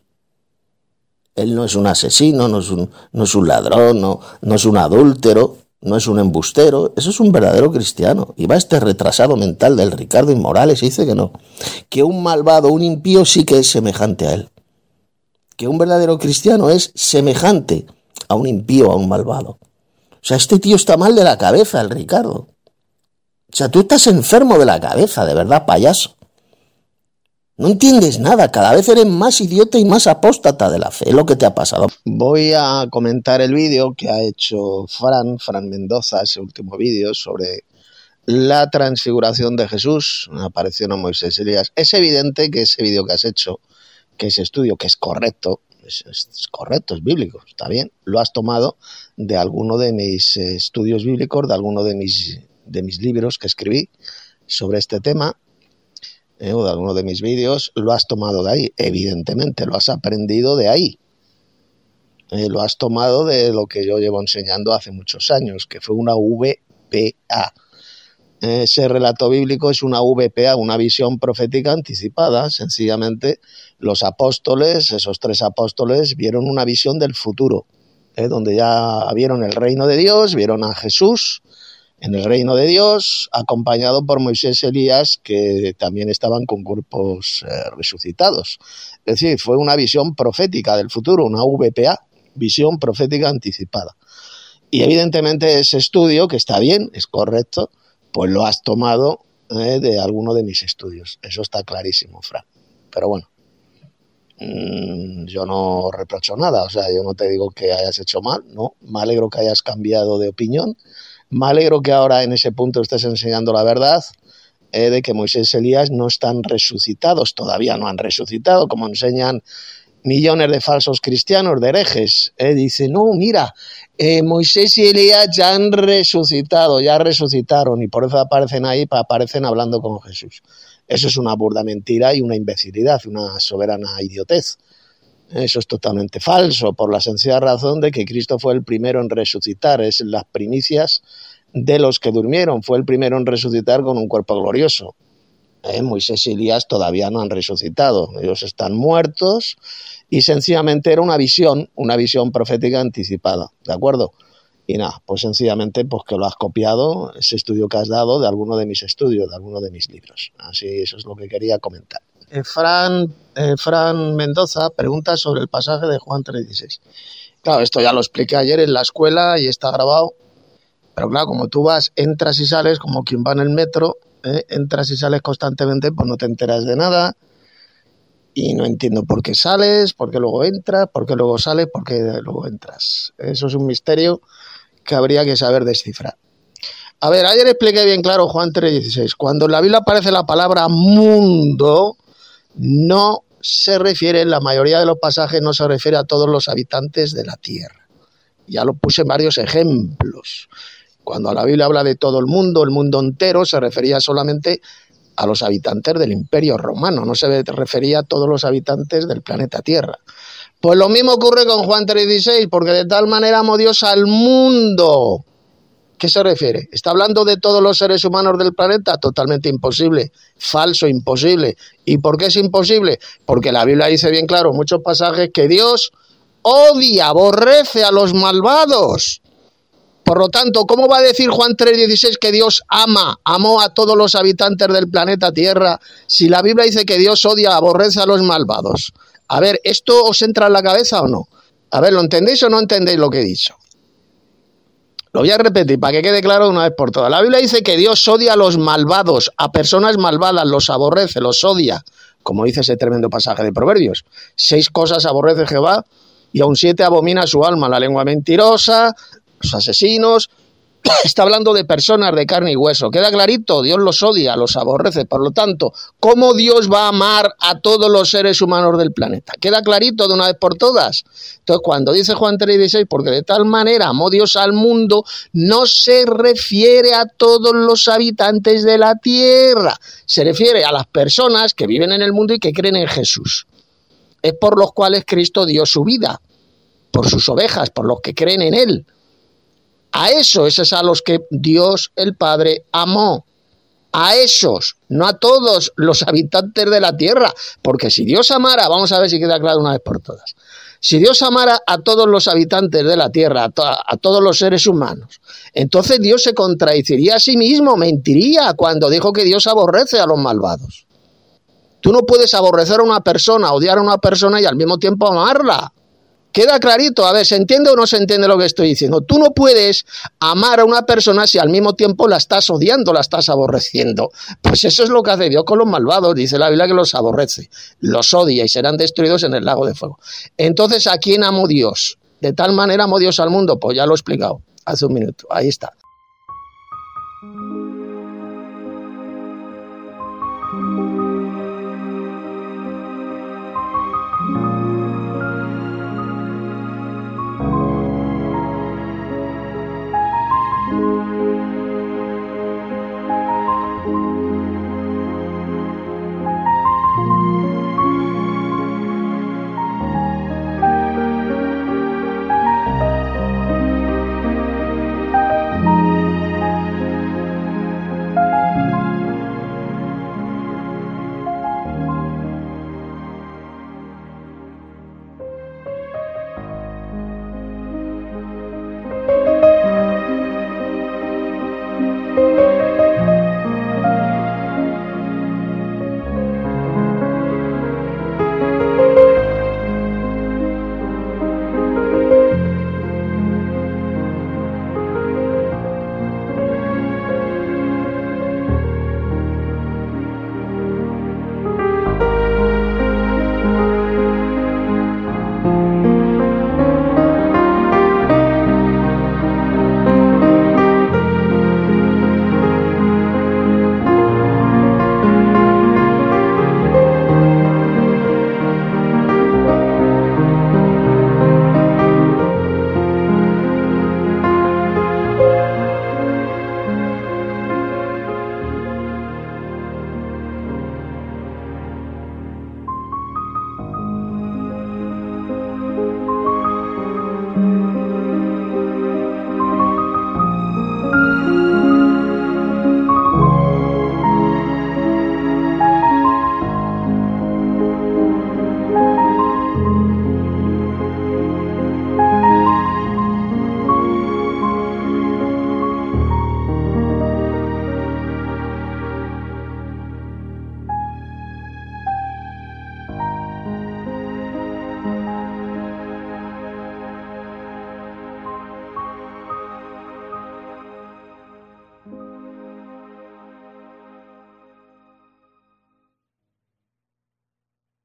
Él no es un asesino, no es un, no es un ladrón, no, no es un adúltero, no es un embustero. Eso es un verdadero cristiano. Y va este retrasado mental del Ricardo Inmorales y dice que no. Que un malvado, un impío sí que es semejante a él. Que un verdadero cristiano es semejante a un impío, a un malvado. O sea, este tío está mal de la cabeza, el Ricardo. O sea, tú estás enfermo de la cabeza, de verdad, payaso. No entiendes nada, cada vez eres más idiota y más apóstata de la fe, es lo que te ha pasado. Voy a comentar el vídeo que ha hecho Fran, Fran Mendoza, ese último vídeo sobre la transfiguración de Jesús, la aparición a Moisés y Elías. Es evidente que ese vídeo que has hecho, que ese estudio, que es correcto, es, es correcto, es bíblico, está bien, lo has tomado de alguno de mis estudios bíblicos, de alguno de mis, de mis libros que escribí sobre este tema, eh, o de alguno de mis vídeos, lo has tomado de ahí, evidentemente, lo has aprendido de ahí. Eh, lo has tomado de lo que yo llevo enseñando hace muchos años, que fue una V P A. Ese relato bíblico es una V P A, una visión profética anticipada. Sencillamente, los apóstoles, esos tres apóstoles, vieron una visión del futuro, ¿eh? donde ya vieron el reino de Dios, vieron a Jesús en el reino de Dios, acompañado por Moisés y Elías, que también estaban con cuerpos eh, resucitados. Es decir, fue una visión profética del futuro, una V P A, visión profética anticipada. Y evidentemente ese estudio, que está bien, es correcto, pues lo has tomado eh, de alguno de mis estudios. Eso está clarísimo, Fran. Pero bueno, mmm, yo no reprocho nada, o sea, yo no te digo que hayas hecho mal, no, me alegro que hayas cambiado de opinión, me alegro que ahora en ese punto estés enseñando la verdad eh, de que Moisés y Elías no están resucitados, todavía no han resucitado, como enseñan millones de falsos cristianos, de herejes. Eh, dice, no, mira, eh, Moisés y Elías ya han resucitado, ya resucitaron, y por eso aparecen ahí, aparecen hablando con Jesús. Eso es una burda mentira y una imbecilidad, una soberana idiotez. Eso es totalmente falso, por la sencilla razón de que Cristo fue el primero en resucitar, es las primicias de los que durmieron, fue el primero en resucitar con un cuerpo glorioso. Eh, Moisés y Elías todavía no han resucitado, ellos están muertos y sencillamente era una visión, una visión profética anticipada, ¿de acuerdo? Y nada, pues sencillamente pues que lo has copiado, ese estudio que has dado de alguno de mis estudios, de alguno de mis libros. Así, eso es lo que quería comentar. Eh, Fran, eh, Fran Mendoza pregunta sobre el pasaje de Juan tres dieciséis. Claro, esto ya lo expliqué ayer en la escuela y está grabado, pero claro, como tú vas, entras y sales, como quien va en el metro, eh, entras y sales constantemente, pues no te enteras de nada y no entiendo por qué sales, por qué luego entras, por qué luego sales, por qué luego entras. Eso es un misterio que habría que saber descifrar. A ver, ayer expliqué bien claro Juan tres dieciséis. Cuando en la Biblia aparece la palabra mundo, no se refiere, en la mayoría de los pasajes no se refiere a todos los habitantes de la tierra. Ya lo puse en varios ejemplos. Cuando la Biblia habla de todo el mundo, el mundo entero, se refería solamente a los habitantes del Imperio Romano, no se refería a todos los habitantes del planeta Tierra. Pues lo mismo ocurre con Juan tres dieciséis, porque de tal manera amó Dios al mundo. ¿Qué se refiere? ¿Está hablando de todos los seres humanos del planeta? Totalmente imposible, falso, imposible. ¿Y por qué es imposible? Porque la Biblia dice bien claro en muchos pasajes que Dios odia, aborrece a los malvados. Por lo tanto, ¿cómo va a decir Juan tres dieciséis que Dios ama, amó a todos los habitantes del planeta Tierra, si la Biblia dice que Dios odia, aborrece a los malvados? A ver, ¿esto os entra en la cabeza o no? A ver, ¿lo entendéis o no entendéis lo que he dicho? Lo voy a repetir para que quede claro de una vez por todas. La Biblia dice que Dios odia a los malvados, a personas malvadas, los aborrece, los odia, como dice ese tremendo pasaje de Proverbios. Seis cosas aborrece Jehová y aun siete abomina su alma: la lengua mentirosa, los asesinos. Está hablando de personas de carne y hueso. Queda clarito, Dios los odia, los aborrece. Por lo tanto, ¿cómo Dios va a amar a todos los seres humanos del planeta? Queda clarito de una vez por todas. Entonces, cuando dice Juan tres dieciséis, porque de tal manera amó Dios al mundo, no se refiere a todos los habitantes de la tierra. Se refiere a las personas que viven en el mundo y que creen en Jesús. Es por los cuales Cristo dio su vida, por sus ovejas, por los que creen en Él. A esos es a los que Dios el Padre amó. A esos, no a todos los habitantes de la tierra. Porque si Dios amara, vamos a ver si queda claro una vez por todas. Si Dios amara a todos los habitantes de la tierra, a, to- a todos los seres humanos, entonces Dios se contradeciría a sí mismo, mentiría cuando dijo que Dios aborrece a los malvados. Tú no puedes aborrecer a una persona, odiar a una persona y al mismo tiempo amarla. Queda clarito, a ver, ¿se entiende o no se entiende lo que estoy diciendo? Tú no puedes amar a una persona si al mismo tiempo la estás odiando, la estás aborreciendo. Pues eso es lo que hace Dios con los malvados, dice la Biblia que los aborrece, los odia y serán destruidos en el lago de fuego. Entonces, ¿a quién amó Dios? De tal manera amó Dios al mundo, pues ya lo he explicado hace un minuto, ahí está.